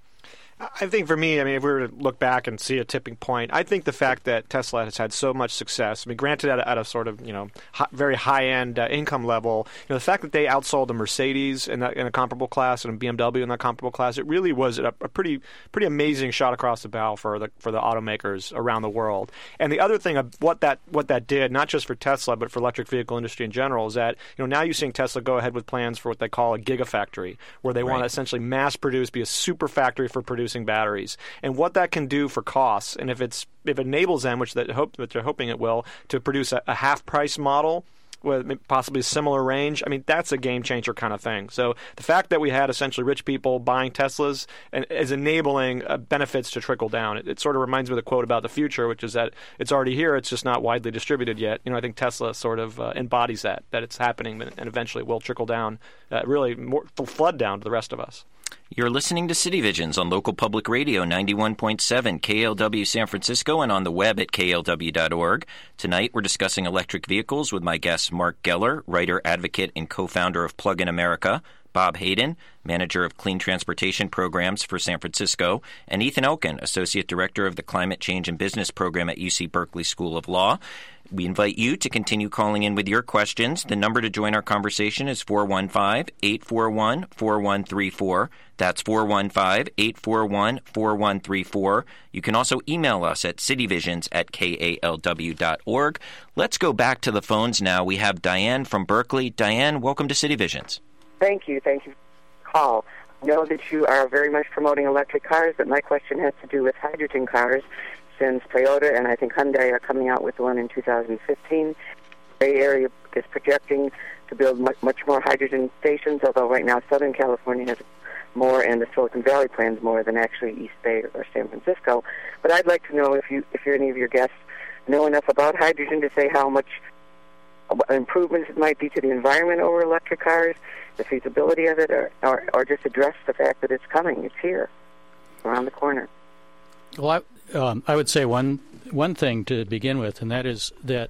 I think for me, I mean, if we were to look back and see a tipping point, I think the fact that Tesla has had so much success, I mean, granted at a, at a sort of, you know, high, very high-end uh, income level, you know, the fact that they outsold the Mercedes in, that, in a comparable class and a B M W in that comparable class, it really was a, a pretty pretty amazing shot across the bow for the for the automakers around the world. And the other thing of what that what that did, not just for Tesla, but for electric vehicle industry in general, is that, you know, now you're seeing Tesla go ahead with plans for what they call a gigafactory, where they right. want to essentially mass produce, be a super factory for producing batteries, and what that can do for costs, and if it's if it enables them, which they hope that they're hoping it will, to produce a, a half price model with possibly a similar range, I mean, that's a game changer kind of thing. So the fact that we had essentially rich people buying Teslas and is enabling uh, benefits to trickle down. It, it sort of reminds me of the quote about the future, which is that it's already here, it's just not widely distributed yet. You know, I think Tesla sort of uh, embodies that, that it's happening and eventually will trickle down, uh, really more, flood down to the rest of us. You're listening to City Visions on local public radio ninety-one point seven K L W San Francisco and on the web at K L W dot org. Tonight we're discussing electric vehicles with my guests Mark Geller, writer, advocate, and co-founder of Plug in America, Bob Hayden, manager of clean transportation programs for San Francisco, and Ethan Elkin, associate director of the Climate Change and Business program at U C Berkeley School of Law. We invite you to continue calling in with your questions. The number to join our conversation is four one five, eight four one, four one three four. That's four one five, eight four one, four one three four. You can also email us at cityvisions at K A L W dot org. Let's go back to the phones now. We have Diane from Berkeley. Diane, welcome to City Visions. Thank you. Thank you for the call. I know that you are very much promoting electric cars, but my question has to do with hydrogen cars. Since Toyota and I think Hyundai are coming out with one in two thousand fifteen, the Bay Area is projecting to build much, much more hydrogen stations, although right now Southern California has more and the Silicon Valley plans more than actually East Bay or San Francisco. But I'd like to know if you, if you're any of your guests know enough about hydrogen to say how much improvements it might be to the environment over electric cars, the feasibility of it, or, or, or just address the fact that it's coming, it's here, around the corner. Well, I, um, I would say one one thing to begin with, and that is that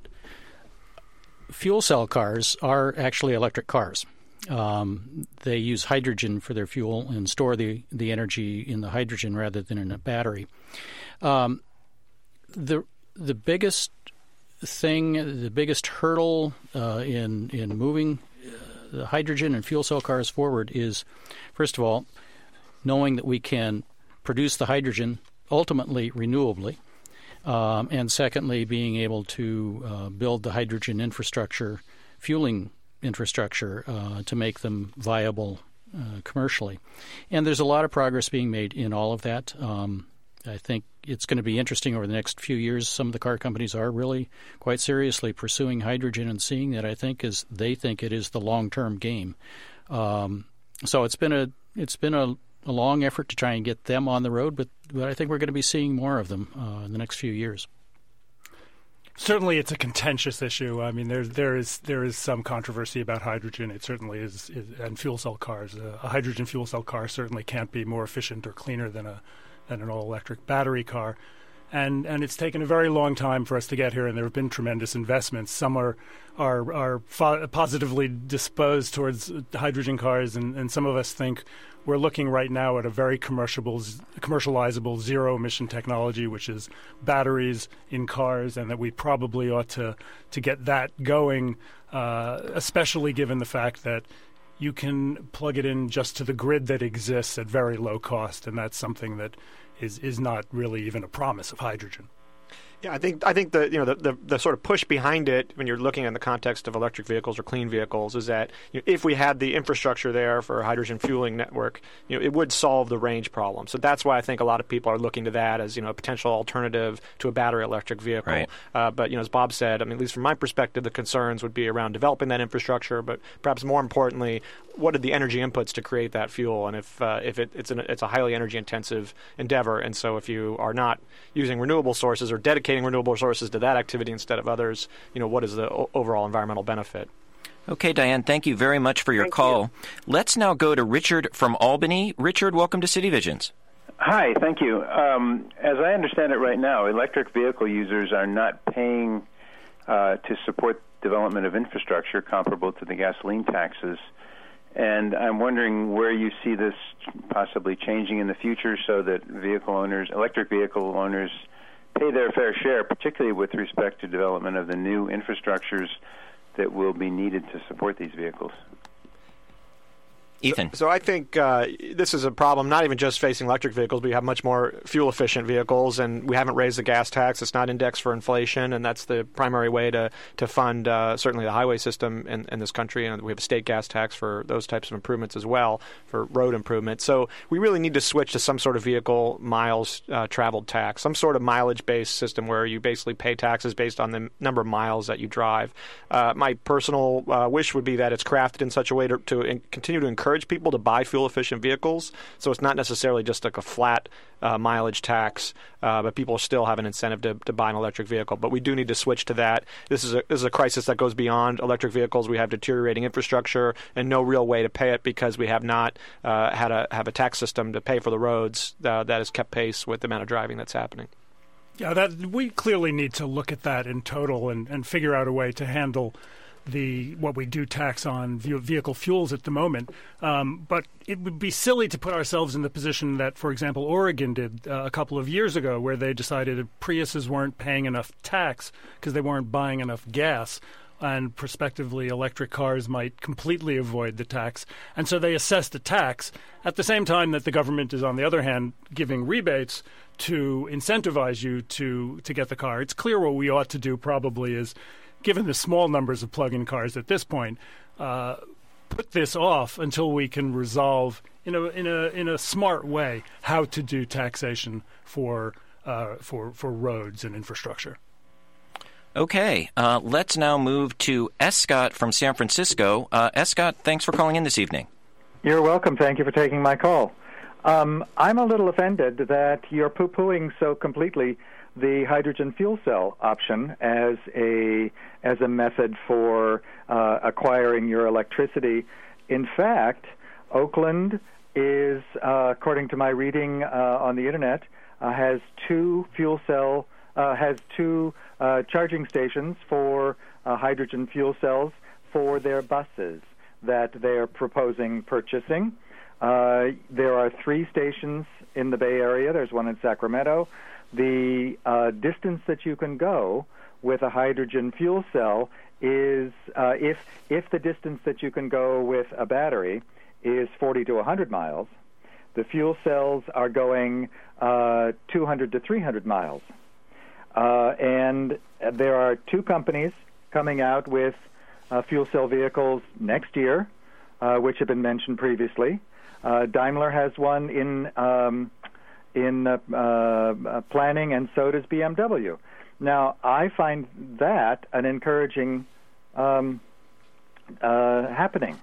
fuel cell cars are actually electric cars. Um, they use hydrogen for their fuel and store the, the energy in the hydrogen rather than in a battery. Um, the the biggest thing, the biggest hurdle uh, in in moving uh, the hydrogen and fuel cell cars forward is, first of all, knowing that we can produce the hydrogen ultimately renewably, um, and secondly, being able to uh, build the hydrogen infrastructure, fueling infrastructure, uh, to make them viable uh, commercially. And there's a lot of progress being made in all of that. Um, I think it's going to be interesting over the next few years. Some of the car companies are really quite seriously pursuing hydrogen and seeing that, I think, as they think it is the long-term game. Um, so it's been a it's been a a long effort to try and get them on the road, but, but I think we're going to be seeing more of them uh, in the next few years. Certainly, it's a contentious issue. I mean, there there is there is some controversy about hydrogen. It certainly is, is and fuel cell cars. Uh, a hydrogen fuel cell car certainly can't be more efficient or cleaner than a than an all-electric battery car. And and it's taken a very long time for us to get here, and there have been tremendous investments. Some are are are fo- positively disposed towards hydrogen cars, and, and some of us think we're looking right now at a very commercial, commercializable zero-emission technology, which is batteries in cars, and that we probably ought to, to get that going, uh, especially given the fact that you can plug it in just to the grid that exists at very low cost, and that's something that is, is not really even a promise of hydrogen. Yeah, I think I think the you know the, the, the sort of push behind it when you're looking in the context of electric vehicles or clean vehicles is that you know, if we had the infrastructure there for a hydrogen fueling network, you know, it would solve the range problem. So that's why I think a lot of people are looking to that as you know a potential alternative to a battery electric vehicle. Right. Uh, but you know, as Bob said, I mean, at least from my perspective, the concerns would be around developing that infrastructure, but perhaps more importantly, what are the energy inputs to create that fuel? And if uh, if it, it's an, it's a highly energy intensive endeavor, and so if you are not using renewable sources or dedicating renewable sources to that activity instead of others, you know, what is the o- overall environmental benefit? Okay, Diane, thank you very much for your Thank call. you. Let's now go to Richard from Albany. Richard, welcome to City Visions. Hi, thank you. Um, as I understand it right now, electric vehicle users are not paying uh, to support development of infrastructure comparable to the gasoline taxes. And I'm wondering where you see this possibly changing in the future so that vehicle owners, electric vehicle owners, pay their fair share, particularly with respect to development of the new infrastructures that will be needed to support these vehicles. Ethan. So, so I think uh, this is a problem not even just facing electric vehicles, but we have much more fuel-efficient vehicles, and we haven't raised the gas tax. It's not indexed for inflation, and that's the primary way to, to fund uh, certainly the highway system in, in this country. And we have a state gas tax for those types of improvements as well, for road improvements. So we really need to switch to some sort of vehicle miles uh, traveled tax, some sort of mileage-based system where you basically pay taxes based on the number of miles that you drive. Uh, my personal uh, wish would be that it's crafted in such a way to, to in, continue to encourage people to buy fuel-efficient vehicles, so it's not necessarily just like a flat uh, mileage tax, uh, but people still have an incentive to, to buy an electric vehicle. But we do need to switch to that. This is a this is a crisis that goes beyond electric vehicles. We have deteriorating infrastructure and no real way to pay it because we have not uh, had a have a tax system to pay for the roads uh, that has kept pace with the amount of driving that's happening. Yeah, that we clearly need to look at that in total and, and figure out a way to handle the what we do tax on vehicle fuels at the moment. Um, but it would be silly to put ourselves in the position that, for example, Oregon did uh, a couple of years ago, where they decided that Priuses weren't paying enough tax because they weren't buying enough gas, and prospectively electric cars might completely avoid the tax. And so they assessed a tax at the same time that the government is, on the other hand, giving rebates to incentivize you to, to get the car. It's clear what we ought to do probably is, given the small numbers of plug-in cars at this point, uh, put this off until we can resolve in a in a in a smart way how to do taxation for uh, for for roads and infrastructure. Okay, uh, let's now move to Escott from San Francisco. Uh, Escott, thanks for calling in this evening. You're welcome. Thank you for taking my call. Um, I'm a little offended that you're poo-pooing so completely the hydrogen fuel cell option as a as a method for uh, acquiring your electricity. In fact, Oakland is, uh, according to my reading uh, on the internet, uh, has two fuel cell uh, has two uh, charging stations for uh, hydrogen fuel cells for their buses that they're proposing purchasing. Uh, there are three stations in the Bay Area. There's one in Sacramento. The uh, distance that you can go with a hydrogen fuel cell is, uh, if if the distance that you can go with a battery is forty to one hundred miles, the fuel cells are going uh, two hundred to three hundred miles. Uh, and there are two companies coming out with uh, fuel cell vehicles next year, uh, which have been mentioned previously. Uh, Daimler has one in um, in uh, uh, planning, and so does B M W. Now, I find that an encouraging um, uh, happening.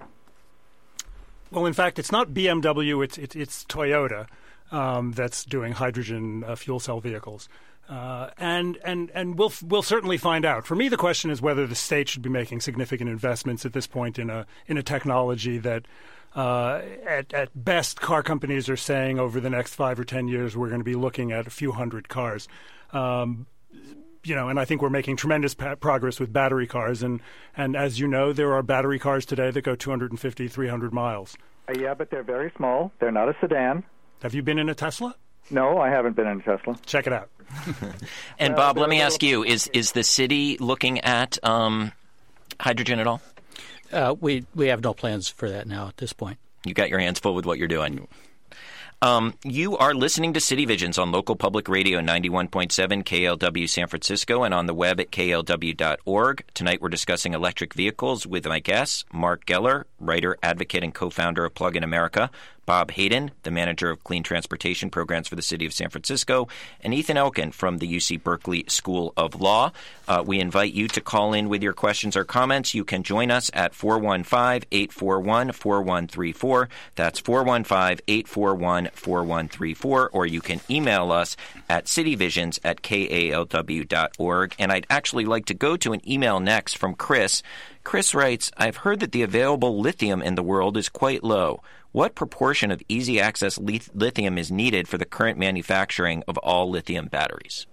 Well, in fact, it's not B M W; it's it's, it's Toyota um, that's doing hydrogen uh, fuel cell vehicles. Uh, and and and we'll we'll certainly find out. For me, the question is whether the state should be making significant investments at this point in a in a technology that, uh, at at best, car companies are saying over the next five or ten years we're going to be looking at a few hundred cars. Um, you know, and I think we're making tremendous pa- progress with battery cars. And, and as you know, there are battery cars today that go two hundred fifty, three hundred miles. Uh, yeah, but they're very small. They're not a sedan. Have you been in a Tesla? No, I haven't been in a Tesla. Check it out. And Bob, let me ask you: Is is the city looking at um, hydrogen at all? Uh, we we have no plans for that now at this point. You got your hands full with what you're doing. Um, you are listening to City Visions on local public radio ninety-one point seven K L W San Francisco and on the web at K L W dot org. Tonight we're discussing electric vehicles with my guests, Mark Geller, writer, advocate, and co-founder of Plug in America, Bob Hayden, the manager of clean transportation programs for the city of San Francisco, and Ethan Elkin from the U C Berkeley School of Law. Uh, we invite you to call in with your questions or comments. You can join us at four one five, eight four one, four one three four. That's four one five, eight four one, four one three four, or you can email us at cityvisions at K A L W dot org. And I'd actually like to go to an email next from Chris. Chris writes, I've heard that the available lithium in the world is quite low. What proportion of easy-access lithium is needed for the current manufacturing of all lithium batteries?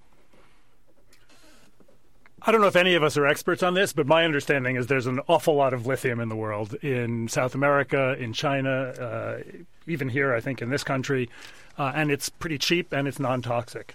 I don't know if any of us are experts on this, but my understanding is there's an awful lot of lithium in the world, in South America, in China, uh, even here, I think, in this country, uh, and it's pretty cheap and it's non-toxic.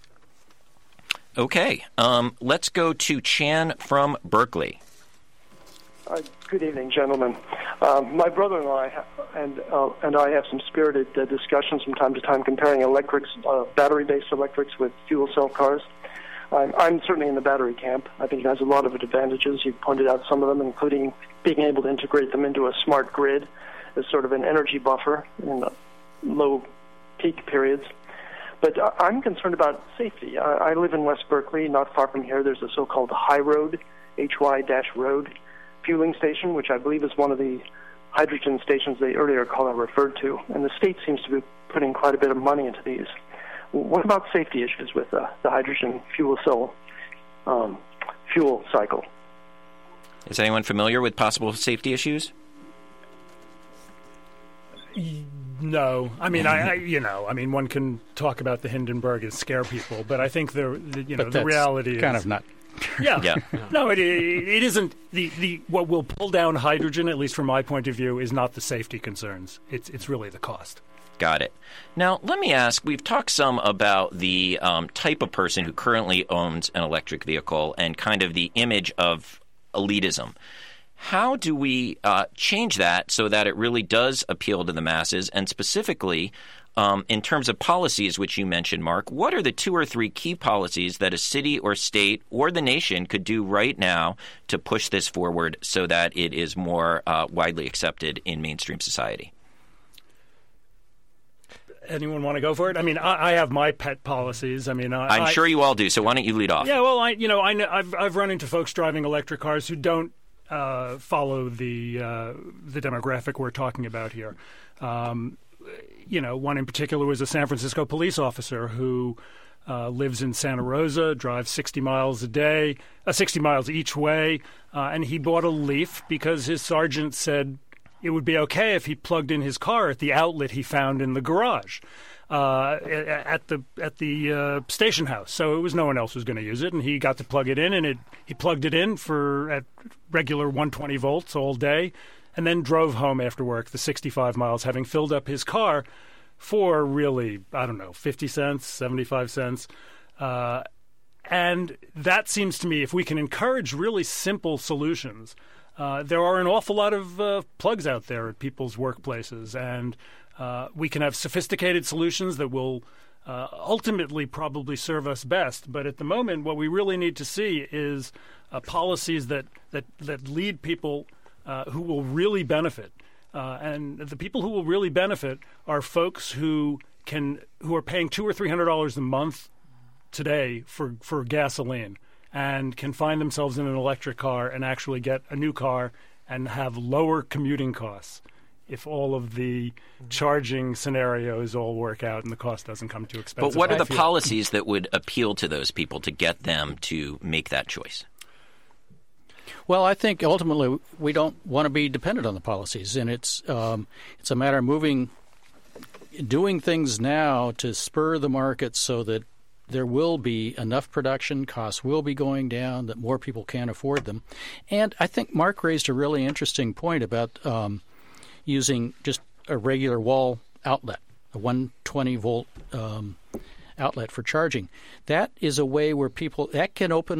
Okay. Um, let's go to Chan from Berkeley. Uh, good evening, gentlemen. Uh, my brother and I ha- and uh, and I have some spirited uh, discussions from time to time comparing electrics, uh, battery-based electrics with fuel cell cars. I'm, I'm certainly in the battery camp. I think it has a lot of advantages. You've pointed out some of them, including being able to integrate them into a smart grid as sort of an energy buffer in low peak periods. But uh, I'm concerned about safety. I, I live in West Berkeley, not far from here. There's a so-called High Road, H Y-Road, fueling station, which I believe is one of the hydrogen stations the earlier caller referred to, and the state seems to be putting quite a bit of money into these. What about safety issues with uh, the hydrogen fuel cell um, fuel cycle? Is anyone familiar with possible safety issues? No, I mean, I, I you know, I mean, one can talk about the Hindenburg and scare people, but I think the, the you know but the reality kind is of not. Yeah. yeah. No, it, it isn't. The, the what will pull down hydrogen, at least from my point of view, is not the safety concerns. It's it's really the cost. Got it. Now, let me ask, we've talked some about the um, type of person who currently owns an electric vehicle and kind of the image of elitism. How do we uh, change that so that it really does appeal to the masses? And specifically, um, in terms of policies, which you mentioned, Mark, what are the two or three key policies that a city or state or the nation could do right now to push this forward so that it is more uh, widely accepted in mainstream society? Anyone want to go for it? I mean, I, I have my pet policies. I mean, I, I'm I, sure you all do. So why don't you lead off? Yeah, well, I you know, I know, I've I've run into folks driving electric cars who don't uh, follow the uh, the demographic we're talking about here. Um, you know, one in particular was a San Francisco police officer who uh, lives in Santa Rosa, drives sixty miles a day, uh, sixty miles each way, uh, and he bought a Leaf because his sergeant said it would be okay if he plugged in his car at the outlet he found in the garage uh, at the at the uh, station house. So it was no one else was going to use it, and he got to plug it in, and it he plugged it in for at regular one hundred twenty volts all day, and then drove home after work the sixty-five miles, having filled up his car for really, I don't know, fifty cents, seventy-five cents. Uh, and that seems to me, if we can encourage really simple solutions, Uh, there are an awful lot of uh, plugs out there at people's workplaces, and uh, we can have sophisticated solutions that will uh, ultimately probably serve us best. But at the moment, what we really need to see is uh, policies that, that, that lead people uh, who will really benefit. Uh, and the people who will really benefit are folks who can who are paying two or three hundred dollars a month today for, for gasoline, and can find themselves in an electric car and actually get a new car and have lower commuting costs if all of the charging scenarios all work out and the cost doesn't come too expensive. But what are I the feel. policies that would appeal to those people to get them to make that choice? Well, I think ultimately we don't want to be dependent on the policies, and it's um, it's a matter of moving, doing things now to spur the market so that there will be enough production, costs will be going down, that more people can afford them. And I think Mark raised a really interesting point about um, using just a regular wall outlet, a one hundred twenty volt um, outlet for charging. That is a way where people, that can open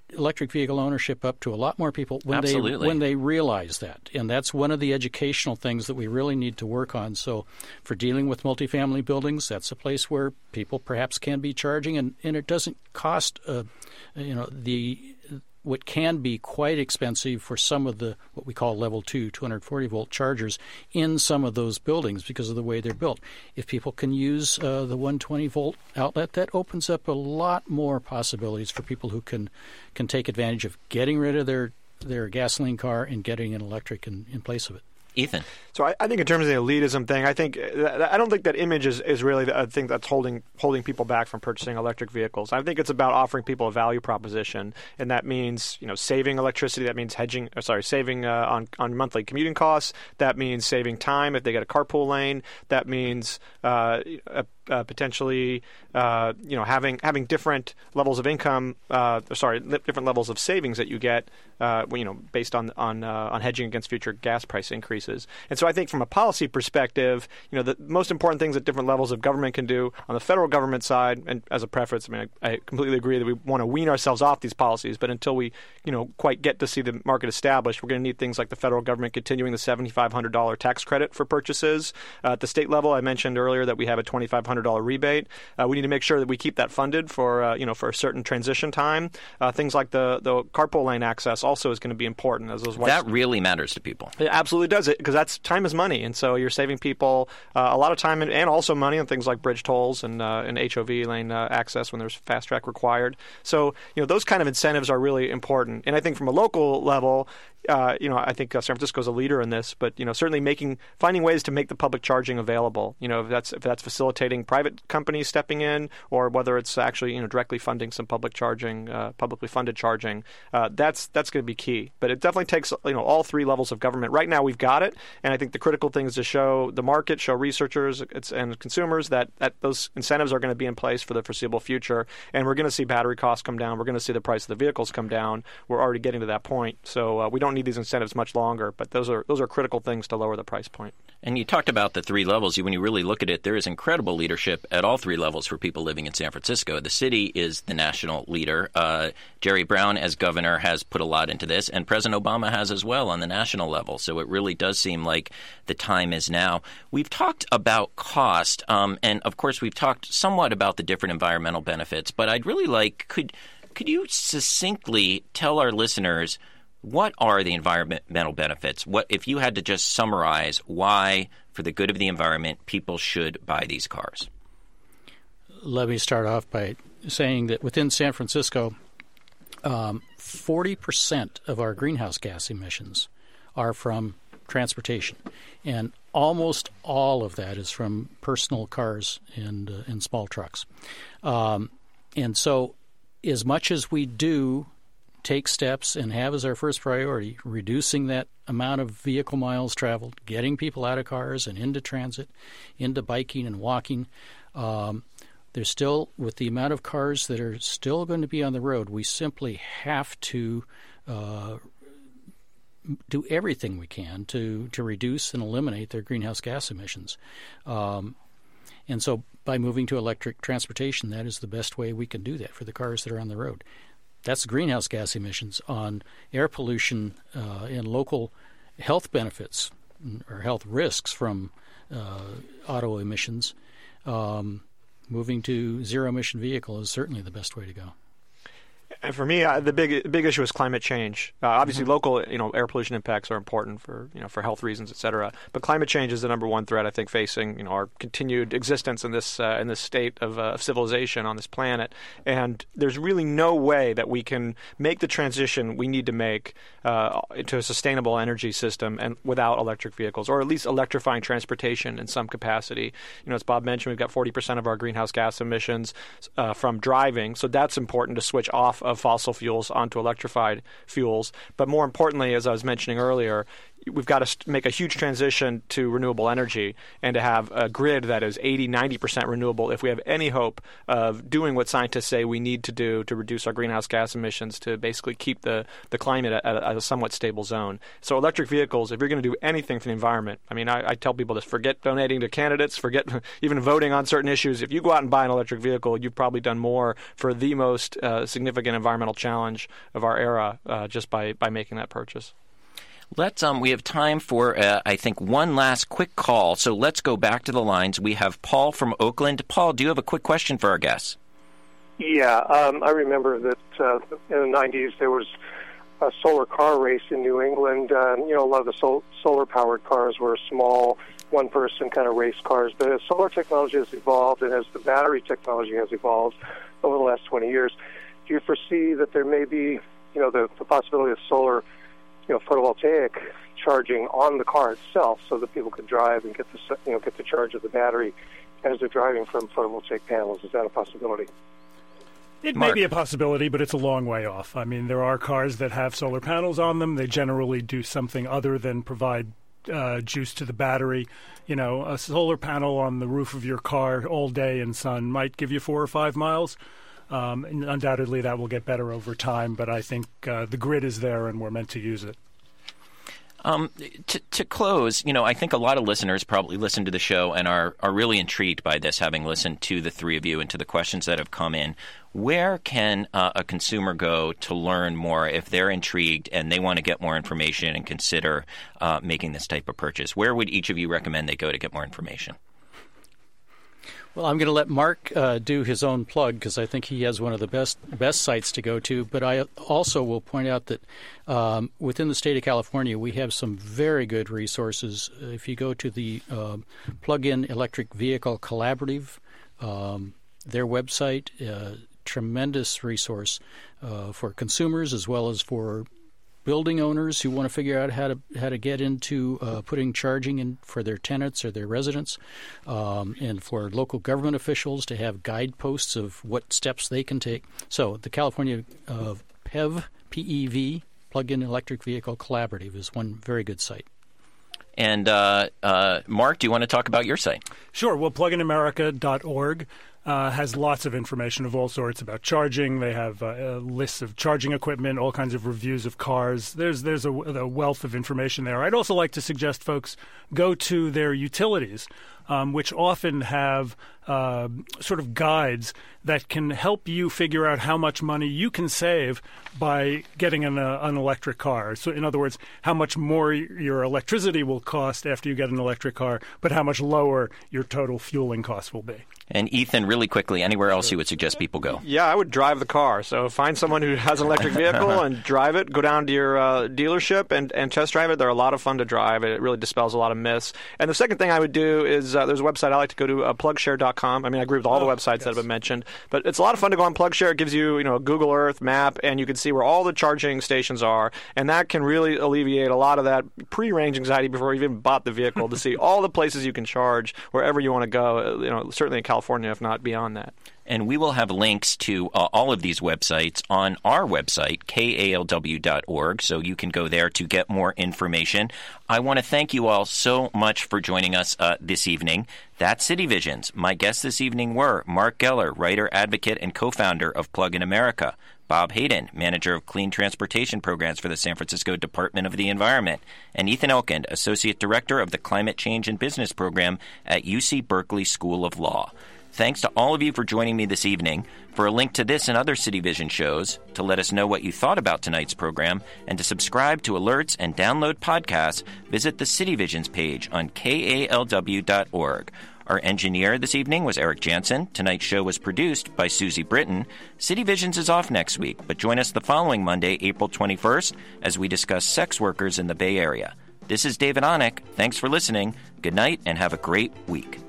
electric vehicle ownership up to a lot more people when Absolutely. they when they realize that. And that's one of the educational things that we really need to work on. So for dealing with multifamily buildings, that's a place where people perhaps can be charging, and, and it doesn't cost uh, you know the what can be quite expensive for some of the what we call level two, two hundred forty volt chargers in some of those buildings because of the way they're built. If people can use uh, the one hundred twenty volt outlet, that opens up a lot more possibilities for people who can can take advantage of getting rid of their their gasoline car and getting an electric in, in place of it. Ethan. So I, I think in terms of the elitism thing, I think I don't think that image is, is really the thing that's holding holding people back from purchasing electric vehicles. I think it's about offering people a value proposition, and that means you know saving electricity. That means hedging. Or sorry, saving uh, on on monthly commuting costs. That means saving time if they get a carpool lane. That means uh, a, Uh, potentially, uh, you know, having having different levels of income, uh, sorry, different levels of savings that you get, uh, you know, based on on uh, on hedging against future gas price increases. And so, I think from a policy perspective, you know, the most important things that different levels of government can do on the federal government side. And as a preface, I mean, I, I completely agree that we want to wean ourselves off these policies, but until we, you know, quite get to see the market established, we're going to need things like the federal government continuing the seventy-five hundred dollars tax credit for purchases. Uh, at the state level, I mentioned earlier that we have a twenty-five hundred dollars rebate. Uh, we need to make sure that we keep that funded for uh, you know for a certain transition time. Uh, things like the the carpool lane access also is going to be important. As those that really matters to people. It absolutely does it because that's time is money, and so you're saving people uh, a lot of time and, and also money on things like bridge tolls and uh, and H O V lane uh, access when there's fast track required. So you know those kind of incentives are really important. And I think from a local level, uh, you know I think uh, San Francisco is a leader in this, but you know certainly making finding ways to make the public charging available. You know if that's if that's facilitating private companies stepping in, or whether it's actually you know directly funding some public charging, uh, publicly funded charging. Uh, that's that's going to be key. But it definitely takes you know all three levels of government. Right now we've got it, and I think the critical thing is to show the market, show researchers and consumers that, that those incentives are going to be in place for the foreseeable future. And we're going to see battery costs come down. We're going to see the price of the vehicles come down. We're already getting to that point, so uh, we don't need these incentives much longer. But those are those are critical things to lower the price point. And you talked about the three levels. When you really look at it, there is incredible leadership at all three levels for people living in San Francisco. The city is the national leader. Uh, Jerry Brown, as governor, has put a lot into this, and President Obama has as well on the national level. So it really does seem like the time is now. We've talked about cost, um, and of course we've talked somewhat about the different environmental benefits, but I'd really like, could could you succinctly tell our listeners what are the environmental benefits? What if you had to just summarize why, for the good of the environment, people should buy these cars? Let me start off by saying that within San Francisco, um, forty percent of our greenhouse gas emissions are from transportation, and almost all of that is from personal cars and, uh, and small trucks. Um, and so as much as we do take steps and have as our first priority reducing that amount of vehicle miles traveled, getting people out of cars and into transit, into biking and walking, um, there's still, with the amount of cars that are still going to be on the road, we simply have to uh, do everything we can to, to reduce and eliminate their greenhouse gas emissions. Um, and so by moving to electric transportation, that is the best way we can do that for the cars that are on the road. That's greenhouse gas emissions. On air pollution uh, and local health benefits or health risks from uh, auto emissions, um, moving to zero-emission vehicle is certainly the best way to go. And for me, uh, the big big issue is climate change. Uh, obviously, mm-hmm. local you know air pollution impacts are important for you know for health reasons, et cetera. But climate change is the number one threat I think facing you know our continued existence in this uh, in this state of, uh, of civilization on this planet. And there's really no way that we can make the transition we need to make uh, into a sustainable energy system and without electric vehicles, or at least electrifying transportation in some capacity. You know, as Bob mentioned, we've got forty percent of our greenhouse gas emissions uh, from driving, so that's important to switch off of fossil fuels onto electrified fuels. But more importantly, as I was mentioning earlier, we've got to make a huge transition to renewable energy and to have a grid that is eighty, ninety percent renewable if we have any hope of doing what scientists say we need to do to reduce our greenhouse gas emissions to basically keep the, the climate at, at a somewhat stable zone. So electric vehicles, if you're going to do anything for the environment, I mean, I, I tell people to forget donating to candidates, forget even voting on certain issues. If you go out and buy an electric vehicle, you've probably done more for the most uh, significant significant environmental challenge of our era uh, just by, by making that purchase. Let's. Um, we have time for, uh, I think, one last quick call. So let's go back to the lines. We have Paul from Oakland. Paul, do you have a quick question for our guests? Yeah, um, I remember that uh, in the nineties there was a solar car race in New England. Uh, you know, a lot of the sol- solar-powered cars were small, one-person kind of race cars. But as solar technology has evolved and as the battery technology has evolved over the last twenty years, do you foresee that there may be, you know, the, the possibility of solar, you know, photovoltaic charging on the car itself, so that people could drive and get the, you know, get the charge of the battery as they're driving from photovoltaic panels? Is that a possibility? It Mark. may be a possibility, but it's a long way off. I mean, there are cars that have solar panels on them. They generally do something other than provide uh, juice to the battery. You know, a solar panel on the roof of your car all day in sun might give you four or five miles. Um, and undoubtedly, that will get better over time, but I think uh, the grid is there and we're meant to use it. Um, to, to close, you know, I think a lot of listeners probably listen to the show and are, are really intrigued by this, having listened to the three of you and to the questions that have come in. Where can uh, a consumer go to learn more if they're intrigued and they want to get more information and consider uh, making this type of purchase? Where would each of you recommend they go to get more information? Well, I'm going to let Mark uh, do his own plug because I think he has one of the best best sites to go to. But I also will point out that um, within the state of California, we have some very good resources. If you go to the uh, Plug-in Electric Vehicle Collaborative, um, their website, uh, tremendous resource uh, for consumers as well as for building owners who want to figure out how to how to get into uh, putting charging in for their tenants or their residents, um, and for local government officials to have guideposts of what steps they can take. So the California uh, P E V, P E V, Plug-in Electric Vehicle Collaborative is one very good site. And uh, uh, Mark, do you want to talk about your site? Sure. Well, plug in america dot org uh, has lots of information of all sorts about charging. They have uh, lists of charging equipment, all kinds of reviews of cars. There's there's a, a wealth of information there. I'd also like to suggest folks go to their utilities, um, which often have uh, sort of guides that can help you figure out how much money you can save by getting an, uh, an electric car. So in other words, how much more your electricity will cost after you get an electric car, but how much lower your total fueling costs will be. And Ethan, really quickly, anywhere else you would suggest people go? Yeah, I would drive the car. So find someone who has an electric vehicle and drive it. Go down to your uh, dealership and, and test drive it. They're a lot of fun to drive. It really dispels a lot of myths. And the second thing I would do is uh, there's a website I like to go to, uh, plug share dot com. I mean, I agree with all the oh, websites yes. that have been mentioned. But it's a lot of fun to go on PlugShare. It gives you, you know, a Google Earth map, and you can see where all the charging stations are. And that can really alleviate a lot of that pre-range anxiety before you even bought the vehicle, to see all the places you can charge wherever you want to go, you know, certainly in California, if not beyond that. And we will have links to uh, all of these websites on our website, K A L W dot org, so you can go there to get more information. I want to thank you all so much for joining us uh, this evening. That's City Visions. My guests this evening were Mark Geller, writer, advocate, and co-founder of Plug-in America; Bob Hayden, manager of clean transportation programs for the San Francisco Department of the Environment; and Ethan Elkind, associate director of the Climate Change and Business Program at U C Berkeley School of Law. Thanks to all of you for joining me this evening. For a link to this and other City Vision shows, to let us know what you thought about tonight's program, and to subscribe to alerts and download podcasts, visit the City Visions page on K A L W dot org. Our engineer this evening was Eric Jansen. Tonight's show was produced by Susie Britton. City Visions is off next week, but join us the following Monday, April twenty-first, as we discuss sex workers in the Bay Area. This is David Onek. Thanks for listening. Good night, and have a great week.